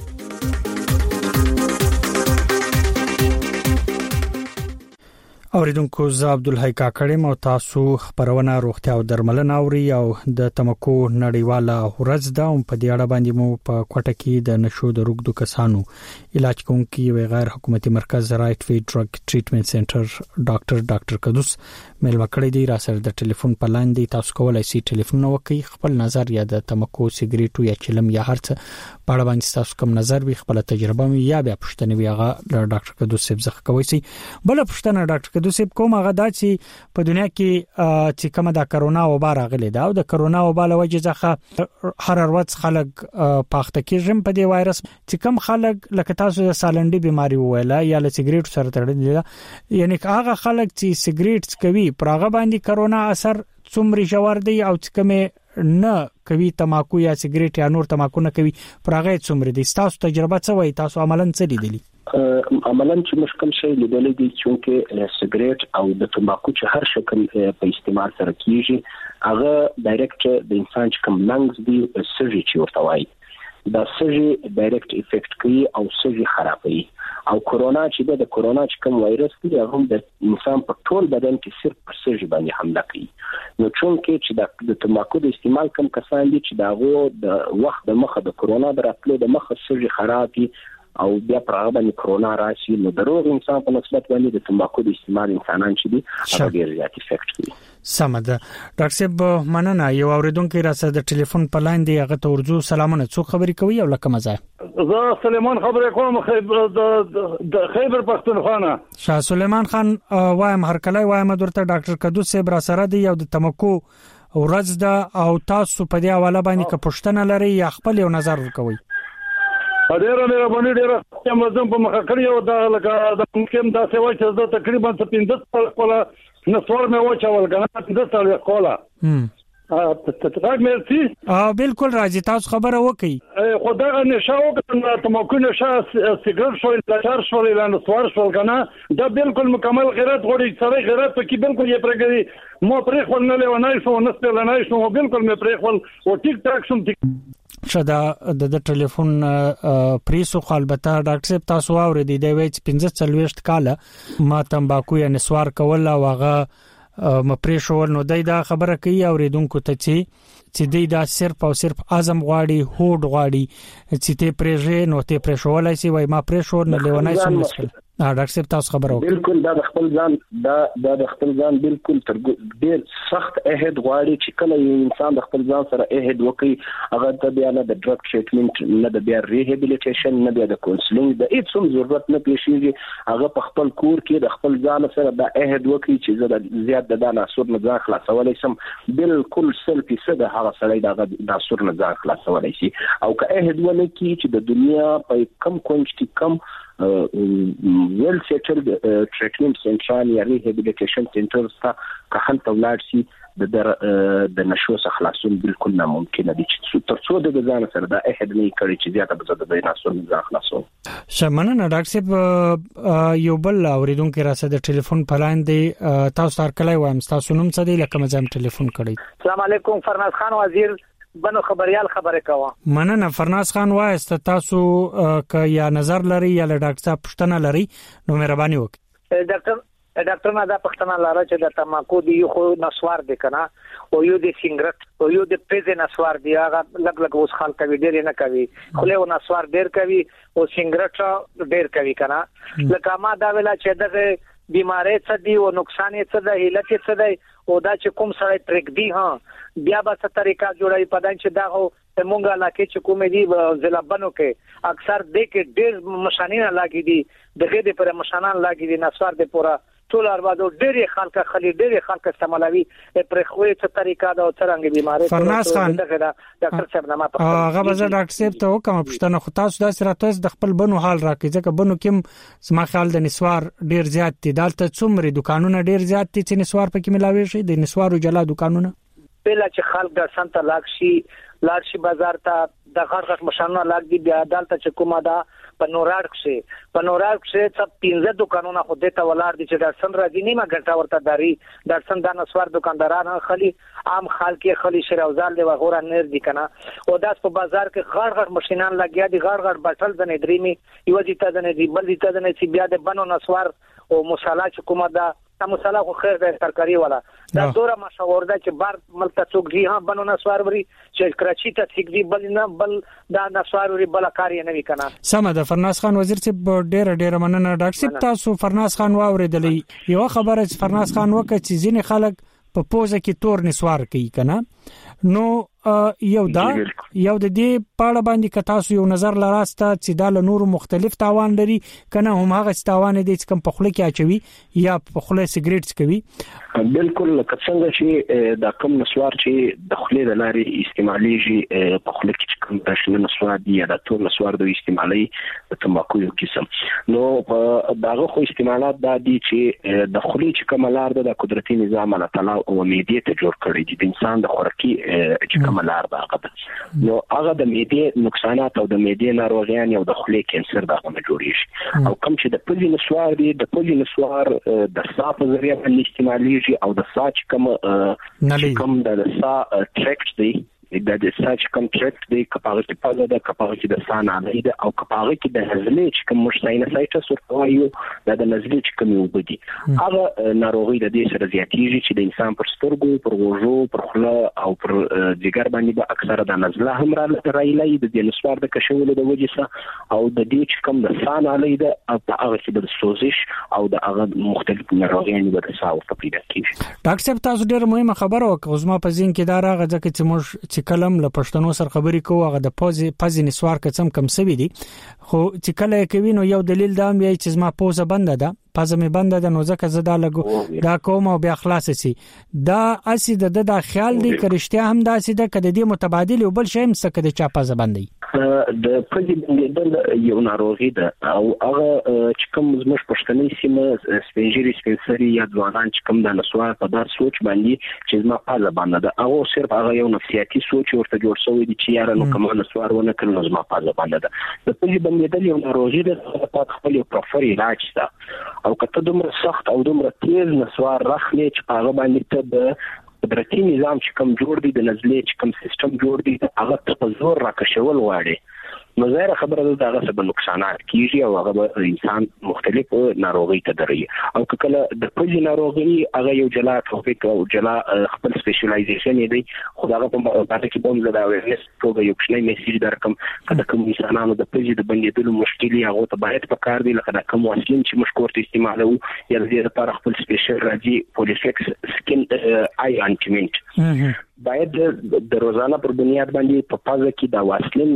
اوریدونکو زه عبدالحی کاکړم او تاسو خبرونه روغتیا او درملنه اوري او د تمکو نړیواله ورځ ده او په دې اړه باندې مو په کوټه کې د نشو د روغدو کسانو علاج کوونکي یو غیر حکومتي مرکز رائټ وی ډرګ ټریټمنټ سنټر ډاکټر ډاکټر قدوس مېلمه کړی دی. را سره د ټلیفون په لاین دی. تاسو کولای شئ ټلیفون وکړئ خپل نظر یا د تمکو سیګریټو یا چلم یا هرڅه په اړه باندې تاسو کوم نظر وي خپل تجربه وي یا بیا پښتنه وي هغه ډاکټر قدوس صاحب څخه کوي شي. بل پښتنه ډاکټر قدوس صاحب کوم هغه دا چې په دنیا کې چې کومه د کرونا وبا راغله دا او د کرونا وبا له وجې ځخه هر ورځ خلک پاخته کېږم په دې وایرس چې کوم خلک لکه تاسو د سالنډي بيماري وویله یا له سیګریټ سره تړلې یعنی هغه خلک چې سیګریټ کوي پرغه باندې کرونا اثر څومره ژور دی او چې کومه نه کوي تماکو یا سیګریټ یا نور تماکو نه کوي پرغه څومره دي. تاسو تجربه څه وایي تاسو عملاً څه لیدلی؟ عملاً چې مشکل شي لیدل دي چې سیګریټ او د تماکو چې هر شکل په استعمال سره کیږي هغه ډایرکټ د انسان چې کوم لنګز دي سږي چې ورته وایي دا سږي ډایرکټ افیکټ کوي او سږي خرابوي او کرونا چې د کرونا چې کوم وایرس دی هغه د انسان په ټول بدن کې صرف پر سږي باندې حمله کوي. نو چونکه چې د تماکو د استعمال کم کسان دي چې داغو د وخت د مخه د کرونا دراتلو د مخه سږي خرابي او بیا پرغه باندې کرونا راشي نو دروغ انسان په نسبت باندې د تماکو د استعمال انسانان چې دي هغه ډیر زیات افیکټ کوي. سمده ډاکټر صاحب مننه. یو اوریدونکو راځه د ټلیفون په لاین دی هغه ته ورجو سلامونه څو خبرې کوي او لکه مزه زه سلیمان خبرې کوم د خیبر پختونخوا. شاه سلیمان خان وایم هر کله وایم درته ډاکټر قدوس صاحب را سره دی او د تمکو ورځ ده او تاسو په دې حواله باندې که پوښتنه لري یا خپل یو نظر ورکوي. ډیره ډیره باندې ډیره یم زم په مخ کړی او دا لکه د ممکن دا څه وایي چې زه تقریبا پنځه کوله نسوار مې وچول کنه پنځه سال کوله هم تتراګ مرسي اه بالکل راځي تاسو خبره وکي خدای نشه وکړه تمکو نشه سیګریټ شو لچار شو لاندې سوار شو کنه دا بالکل مکمل غیرت غوړي سره غیرت پکې بالکل یې پرګري مو پرې خپل نه لونای شو نو ستل نه شو بالکل مې پرې خپل او ټیک ټاک شم شدا د ټلیفون پریسو خالبته ډاکټر صاحب تاسو اورېدی دی وای چې پنځه څلويشت کاله ما تمباکو یا نسوار کول او هغه مپری شول نو دای دا خبره کوي اوریدونکو ته چې چې دی دا صرف او صرف اعظم غواړي هوډ غواړي چې ته پرېژې نو ته پرې شولای شي وای ما پرې شور نه لیونای سم مشکل. ډاکټر صاحب تاسو خبر وکړئ. بالکل دا د خپل ځان دا د خپل ځان بالکل تر ډیر سخت اهد غواړي چې کله یو انسان د خپل ځان سره اهد وکړي هغه ته بیا نه د ډرګ ټریټمنټ نه د بیا ریهابیلیټیشن نه بیا د کونسلینګ د هیڅ هم ضرورت نه پیښیږي. هغه په خپل کور کې د خپل ځان سره د اهد وکړي چې زه د زیات د داناسور نه ځان خلاصولای سم بالکل سل فیصد هغه سړی د داناسور نه ځان خلاصولای شي او که اهد ونه کړي چې د دنیا په کم کونج کې کم ویل سیټلډ ټریټمنټ سنټر یا ریهابیلیټیشن سنټر څخه که هلته ولاړ شي د د نشو څخه خلاصون بالکل ناممکن دي چې تر څو د ځان سره د احد نه کړي چې زیاته به د ناسو نه خلاصون. شمنه ډاکټر صاحب یو بل اوریدونکو راځه د ټلیفون پلاین دی تاسو تر کله وایم تاسو نوم څه دی لکه مزم ټلیفون کړی. السلام علیکم فرناز خان وزیر بنو خبريال خبره کوا. مننه فرناز خان وایست تاسو ک یا نظر لري یا ډاکټر صاحب پښتنه لري نو مهرباني وکړئ. ډاکټر ډاکټر ما دا پښتنه لاره چې د تماکو دی خو نسوار دی کنه او یو د سیګریټ او یو د پیزه نسوار دی هغه لګ لګ اوس خلک کوي ډیر نه کوي خو له نسوار ډیر کوي او سیګریټ ډیر کوي کنه لکه ما دا ویلا چې دغه بیماری څه دی او نقصان څه دی علت څه دی او دا چې کوم سره ټریک دی ها بیا به څه طریقہ جوړای پدان چې دا هو مونږه علاقې چې کومې دي ضلع بنو کې اکثر د کې ډېر مشانین لاګي دي دغه د پر مشانان لاګي دي نسوار د پورا ټول اروادو ډېر خلک خلی ډېر خلک استعمالوي پر خوې څه طریقه دا څنګه بیماری فرناز خان ډاکټر صاحب نامه په هغه به ډاکټر صاحب ته وکم پښتنه خو تاسو د سراتوس د خپل بنو حال راکې ځکه بنو کې سما خیال د نسوار ډېر زیات دي دالته څومره دکانونه ډېر زیات دي چې نسوار پکې ملاوي شي د نسوارو جلا دکانونه بل چې خلک د سنت لاکشي لارشي بازار ته د غړ غړ مشانونه لاګ دي بیا عدالت چې کومه دا په نورار کې په نورار کې څه پنځه دکانونه خو دته ولار دي چې د سن راځي نیمه غټه ورته داري د سن د نسوار دکانداران خالي عام خلک خالي شراوزال دی وغوره نیر دي کنه او داس په بازار کې غړ غړ ماشينان لګیا دي غړ غړ بټل د ندريمي یو دي ته د ندري بل دي ته د ندري بیا د بنو نسوار او مصالحه چې کومه دا مصالحه خو خیر د ترکاری والا دا دوره مشاور ده چې بار ملک څوک دی ها بنو نسوار وري چې کراچي ته څوک دی بل نه بل دا نسوار وري بل کاری نه وکنه سم ده فرناز خان وزیر چې ډېر ډېر مننه ډاکټر صاحب تاسو فرناز خان واوریدلې یو خبره چې فرناز خان وکړي چې ځینې خلک په پوزه کې تور نسوار کوي کنه نو یو دا یو د دې پاړه باندې ک تاسو یو نظر لراسته چې دا له نور مختلف تاوان لري کنه هم هغه تاوان دي چې کم په خله کې اچوي یا په خله سیګریټ کوي بالکل لکه څنګه چې د کم نسوار چې د خله د لارې استعماليږي په خله کې کوم تاسو نسوار دی یا د تور نسوار د استعمالي د تمباکو یو قسم نو داغه خو استعمالات د دي چې د خله چې کوملار د قدرتي نظام الله تعالی او معدې ته جوړ کړی دي د انسان د خوراکي چې کوملار داغه نو هغه د معدې نقصانات او د معدې ناروغیان او د خله کانسر دغه جوړیږي او کوم چې د پوزي نسوار دی د پوزي نسوار د صاف ذریعہ باندې استعمالي او د ساچ کوم کوم د سا ټریکټ دی د د ساچ کوم ټریکټ دی کپاغه کې پاده د کپاغه کې د سان علی د او کپاغه کې د نزلې چې کوم ساینسایټس ورته د د نزلې چې کوم وبدي هغه ناروغي د دې سره زیاتېږي چې د انسان پر سترګو پر غوږو پر خله او پر جګر باندې به اکثره د نزله هم راځي د دې نسوار د کشولو د وجې سره او د دې چې کوم د سان علی د هغه چې د سوزش او د هغه مختلف ناروغیان به د ساو په پیدا کیږي ډاکټر صاحب تاسو ډېر مهمه خبره وکړه زما په ځین کې دا راغی ځکه چې موږ کلم له پښتنو سره خبرې کوو هغه د پوزي پزي نسوار کڅم کم سوي دي خو چې کله کوي نو یو دلیل دا دی چې زما پوزه بنده ده پزه می بنده ده نو ځکه زدا لګو دا کوم او بیا خلاص سي دا اسی د د خیال دی کرشتیا هم دا سي د کده دی متبادل او بل شی هم سکه د چا پزه بندي د پزي بندل یو ناروغي ده او هغه چې کوم زموږ پښتني سیمه سپینجری سپینسری یا ځوانان چې کوم د نسوار په دار سوچ باندې چې زما پزه بنده ده او صرف هغه یو نفسیاتي سوچ ورته جوړ شوی دی چې یاره نو کوم نسوار ونه کړو زما پزه بنده ده د پزي بندل یو ناروغي ده په خپل پروفر علاج ده او کته دومره سخت او دومره تیز نسوار راخلي چې هغه باندې ته د قدرتي نظام چې کوم جوړ دی د نزلې چې کوم سیستم جوړ دی هغه په زور راکشول غواړي نو زیره خبره ده دغه سبب نقصانات کیږي او هغه انسان مختلف ناروغي ته دري او کله د پوزي ناروغي هغه یو جلا ټاپک او جلا خپل سپیشلایزیشن دی خو هغه په اړه کې کوم زده اویرنس توګه یو څه میسج درکم کله کوم انسانانو د پوزي د بندیدلو مشکلي هغه ته باید په کار دی لکه کوم وسیله چې مشکور ته استعمالو یا د لپاره خپل سپیشل راځي پولیفکس سکین آی انټیمنت باید د روزانه پر بنیاد باندې په پازه کې د واسلین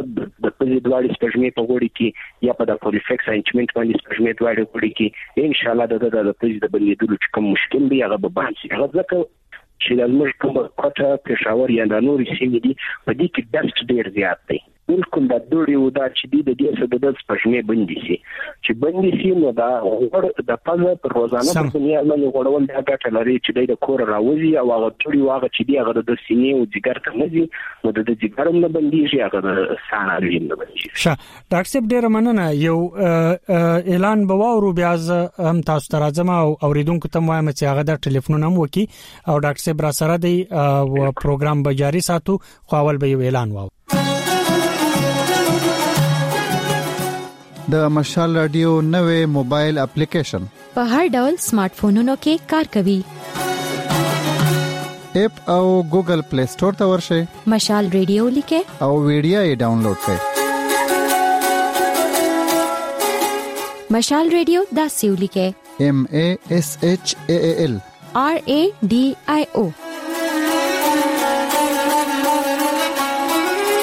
د پزې دواړي سپږمې په وړي کې یا په د پولیفکس انچمنت باندې سپږمې دواړي وړي کې ان شاء الله د د پزې د بندیدلو چې کوم مشکل دی هغه به باندې هغه ځکه چې د موږ کوم کوټه پېښور یا د نوري سیمې دي په دې کې ډست ډیر زیات دی بالکل د دوړي او د چې دی د دې څه د سپږمې بندي سي چې بندي سي نو دا ور د پزه پر روزانه په دنیا باندې غوړول دا ګټه لري چې د کور راوځي او هغه دوړي واغه چې دی هغه د سینې او جګر ته نزي نو د جګر هم نه بنديږي هغه د ساناري نه بنديږي ښه ډاکټر صاحب ډیر مننه یو اعلان بواورو بیا هم تاسو ته راځم او اوریدونکو ته وایم چې هغه د ټلیفون نوم وکي او ډاکټر صاحب را سره دی او پروګرام به جاری ساتو خو اول به یو اعلان واو د مشال رادیو نوې موبایل اپلیکیشن په هر ډول سمارټ فونونو کې کار کوي اپ او ګوګل پلی سٹور ته ورشئ مشال رادیو لیکه او ویډیو یې ډاونلوډ کړئ مشال رادیو دا سیو لیکه M A S H A A L R A D I O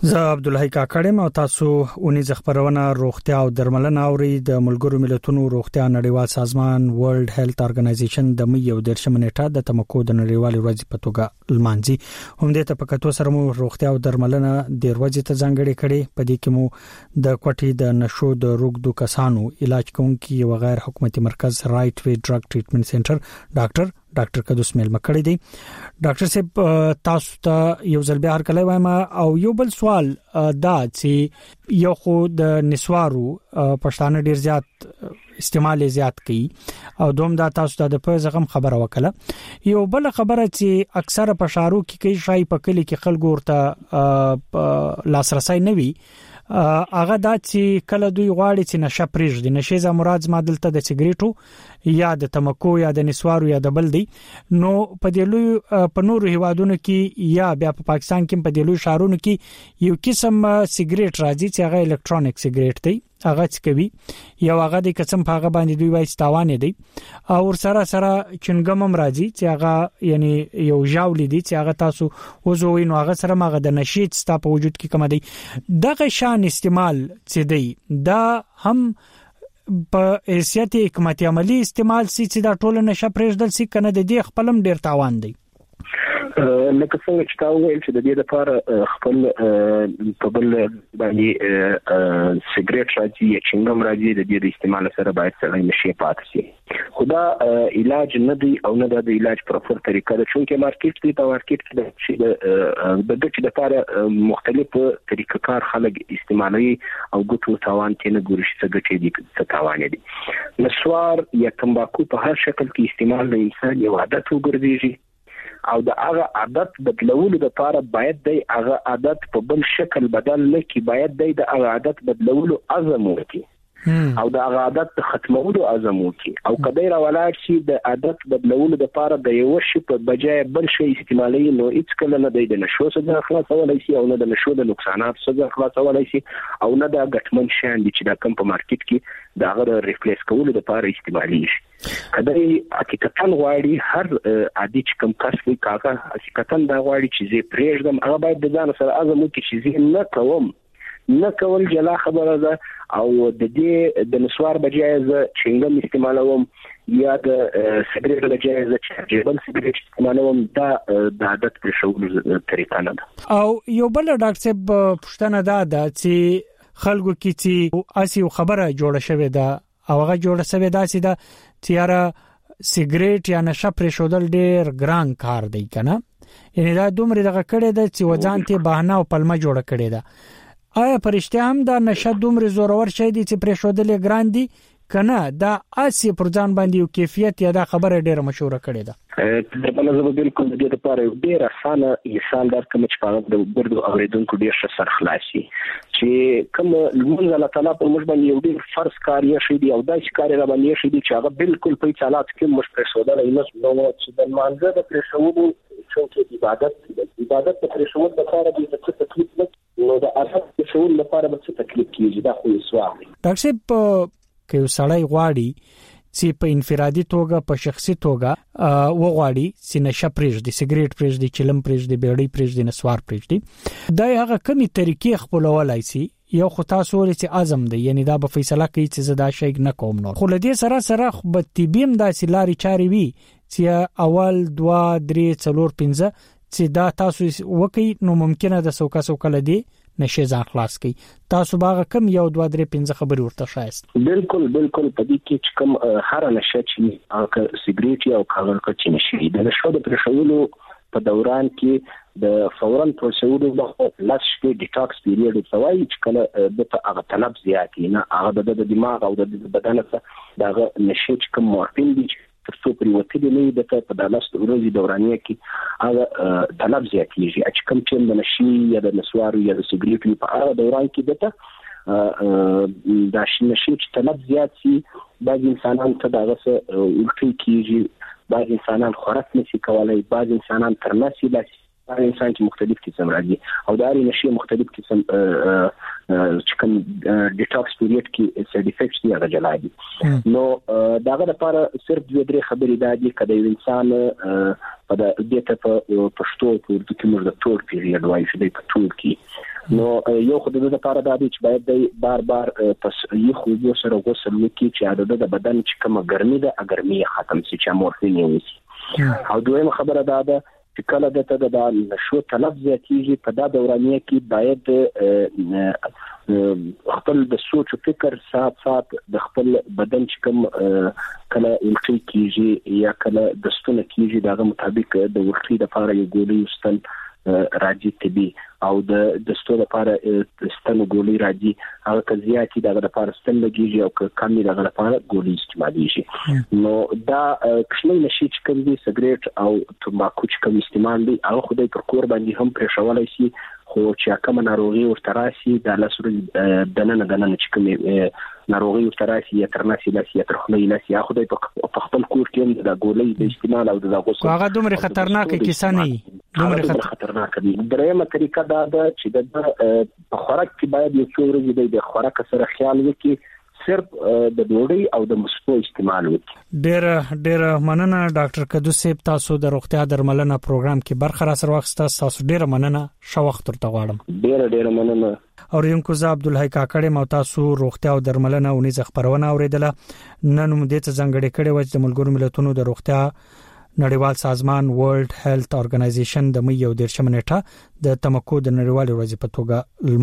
زه عبدالحی کاکړم او تاسو اونې ځخبرونه روغتیا او درملنه اوري د ملګرو ملتونو روغتیا نړیوال سازمان ورلد هیلث ارګنایزیشن د مې یو درشم نیټه د تمکو د نړیوال ورځ په توګه لمانځي. هم دې ته په کتو سره مو روغتیا او درملنه د ورځ ته ځانګړي کړي. په دې کې مو د کوټې د نشو د روغدو کسانو علاج کوونکي او غیر حکومتي مرکز رائټ وی ډرګ ټریټمنټ سنټر ډاکټر ډاکټر قدوس میل مکړی دی. ډاکټر صاحب تاسو ته یو ځل بیا هر کله وایم او یو بل سوال دا چې یو خو د نسوارو پښتانه ډیر زیات استعمال زیات کوي او دوم دا تاسو ته د په زغم خبره وکړه. یو بل خبره چې اکثره په شارو کې کوي شای په کلی کې خلکو ورته لاسرسي نه وي هغه دا چې کله دوی غواړي چې نشه پرېږدي. نشه ز مراد ما دلته د سیګریټو یا د تمکو یا د نسوارو یا د بل دی. نو په دې لوی په نورو هیوادونو کې یا بیا په پاکستان کې په دې لوی شهرونو کې یو قسم سیګریټ راځي چې هغه الکترونیک سیګریټ دی. هغه چې کوي یو هغه د قسم په هغه باندې دوی وایي ستاوانه دی او ور سره سره چنګم هم راځي چې هغه یعنی یو ژاولې دي چې هغه تاسو وزوي نو هغه سره ماغه د نشید ستا په وجود کې کوم دی. دغه شان استعمال چې دی دا هم په حیثیت حکمت عملی استعمال سي چې دا ټول نشه پرېږدل سي کنه د دې خپلم ډیر تاوان دی. لکه څنګه چې تاسو ویل چې د دې لپاره خپل په بل باندې سیګریټ راځي یا چنګم راځي د دې د استعمال سره باید سړی نشي پاتې شي. خدا علاج نه دی او نه د علاج پروپر طریقه ده چې مارکیټ دی په مارکیټ کې د چې د د دې لپاره مختلف طریقې کار خلک استعمالوي او ګټو تاوان کې نه ګوري چې څه دي څه تاوان دي. نسوار یا تمباکو په هر شکل کې استعمال د انسان یو عادت وګرځي او د هغه عادت بدلولو لپاره باید د هغه عادت په بل شکل بدل لکه باید د هغه عادت بدلولو عزم وکړي او د هغه عادت ختمولو عزم وکړي او کله را ولاړ شي د عادت بدلولو لپاره د یو شی په بجای بل شی استعمالي نو هیڅ کله نه د نشو څخه خلاصولای شي او نه د نشو د نقصانات څخه خلاصولای شي او نه د ګټمن شان دي چې د کم په مارکیټ کې د هغه ریپلیس کولو لپاره استعمالي شي. کله حقیقتا غواړي هر عادي چې کم کس وي کاغه حقیقتا دا غواړي چې زه پرېږدم هغه باید د ځان سره عزم وکړي چې زه نه کوم نه کول جلا خبره ده او د دې د نسوار بجای ز چنګم استعمالوم یا د سیګریټ بجای ز چارجبل سیګریټ استعمالوم دا د عادت پر شغل طریقه نه ده. او یو بل ډاکټر صاحب پښتنه دا ده چې خلکو کې چې اسی خبره جوړه شوې ده او هغه جوړه شوې ده چې دا تیاره سیګریټ یا نشه پر شودل ډیر ګران کار دی کنه یعنی دا دومره دغه کړي ده چې وځان ته بهانه او پلمه جوړه کړي ده. آیا پرشته هم دا نشه دومره زورور شي دي چې پر شودل ګران دي کنه دا اسی پر ځان باندې یو کیفیت یا دا خبره ډیره مشهوره کړي ده. په نظر به بالکل د دې لپاره ډیر اسانه مثال درکوم چې په د ګردو اوریدونکو ډیر ښه سر خلاصي چې کوم لمونځ الله تعالی په موږ باندې یو ډیر فرض کار یې شي دی او دا چې کار را باندې شي دی چې هغه بالکل په چالات کې مش پر شودل نه نو چې د مانزه د پر شودو چې عبادت د عبادت پر شودل د لپاره د څه تکلیف نو د اصل پر شودل لپاره به څه تکلیف کیږي دا خو یې سوال دی. ډاکټر صاحب که سړی غواړي چې په انفرادي توګه په شخصي توګه وغواړي چې نشه پرېږدي سیګریټ پرېږدي چلم پرېږدي بیړۍ پرېږدي نسوار پرېږدي دا هغه کومي طریقې خپلولای شي یو خو تاسو ولې چې اعظم دی یعنی دا به فیصله کوي چې زدا شي نه کوم نور خو لدې سره سره به طبيم داسې لاري چاري وي چې اول دوا درې څلور پنځه چې دا تاسو وکي نو ممکنه د سوکا سوکا لدی نشه ځان خلاص کی تاسو باغ کم یو دوه درې پنځه خبرې ورته شایست. بالکل بالکل په دې کې چې کوم هر نشه چې هغه سیګریټ او کاغذ کې نشي د نشه د پرشولو په دوران کې د فورن پروسیډور د لاس کې ډیټاکس پیریډ سوای چې کله د هغه طلب زیات نه هغه د دماغ او د بدن څخه دغه نشه چې کوم مورفین دي ترڅو پریوتې نه د په دالاس د ورځې دورانیه کې هغه طلب زیاتېږي چې کوم چې د نشي یا د نسوارو یا د سیګریټو په هغه دوران کې دته دا نشي چې طلب زیات شي بعض انسانان ته دغه څه الټي کیږي بعض انسانان خوراک نشي کولای بعض انسانان ترناسي لاسي هر انسان چې مختلف قسم راځي او دا لري نشي مختلف قسم چې کوم ډیټاکس پیریډ کې ساید افیکټس دی هغه جلا دي نو داغه لپاره صرف دوه درې خبرې دا دي کله یو انسان په دې ته په پښتو کې د کوم د ټول پیریډ وایي چې د ټول کې نو یو خدای د لپاره د دې چې باید د بار بار پس یو خو یو سره غوسه وکړي چې عادت د بدن چې کومه ګرمي ده ګرمي ختم شي چې مورفین یوسي او دویمه خبره ده چې کله د ته د نشو طلب زیاتیږي په دا دورانیه کې باید خپل د سوچ او فکر سات سات د خپل بدن چې کوم کله الټي کیږي یا کله د ستونه کیږي دغه مطابق د ورخي د لپاره یو ګولۍ وستل راځي طبي او د د ستو لپاره ستنو ګولۍ راځي هغه کزياتي دغه لپاره ستن لګیږي او کمی دغه لپاره ګولۍ استعماليږي نو دا کښنه نشي چې کوم دي سګریټ او تمباکو چې کوم استعمال دي هغه خدای پر کور باندې هم پرېښولای شي خو چې کوم ناروغي ورته راسي د لاسوري دننه دننه چې کوم ناروغي ورته راسي یا ترناسي لاسي یا ترخلي لاسي هغه خدای په خپل کور کې د ګولۍ د استعمال او د غوسه هغه دومره خطرناک کیسه نه دومره خطرناک دي درېمه طریقه دا ده چې د خوراک کې باید یو څو ورځې د خوراک سره خیال وکړي صرف د ډوډۍ او د مسکو استعمال وکړي ډېر ډېر مننه ډاکټر قدوس صاحب تاسو د روغتیا درملنه پروګرام کې برخه را سره واخسته تاسو ډېر مننه شو وخت ورته غواړم ډېر ډېر مننه او ینکو زه عبدالحی کاکړې مو تاسو روغتیا او درملنه او نيز خبرونه اوریدله نن مو دې ته ځنګړې کړې و چې د ملګرو ملتونو د روغتیا نړیوال سازمان ورلد هیلث ارګنایزیشن د مې یو دیرشم نیټه د تمکو د نړیوال ورځې په توګه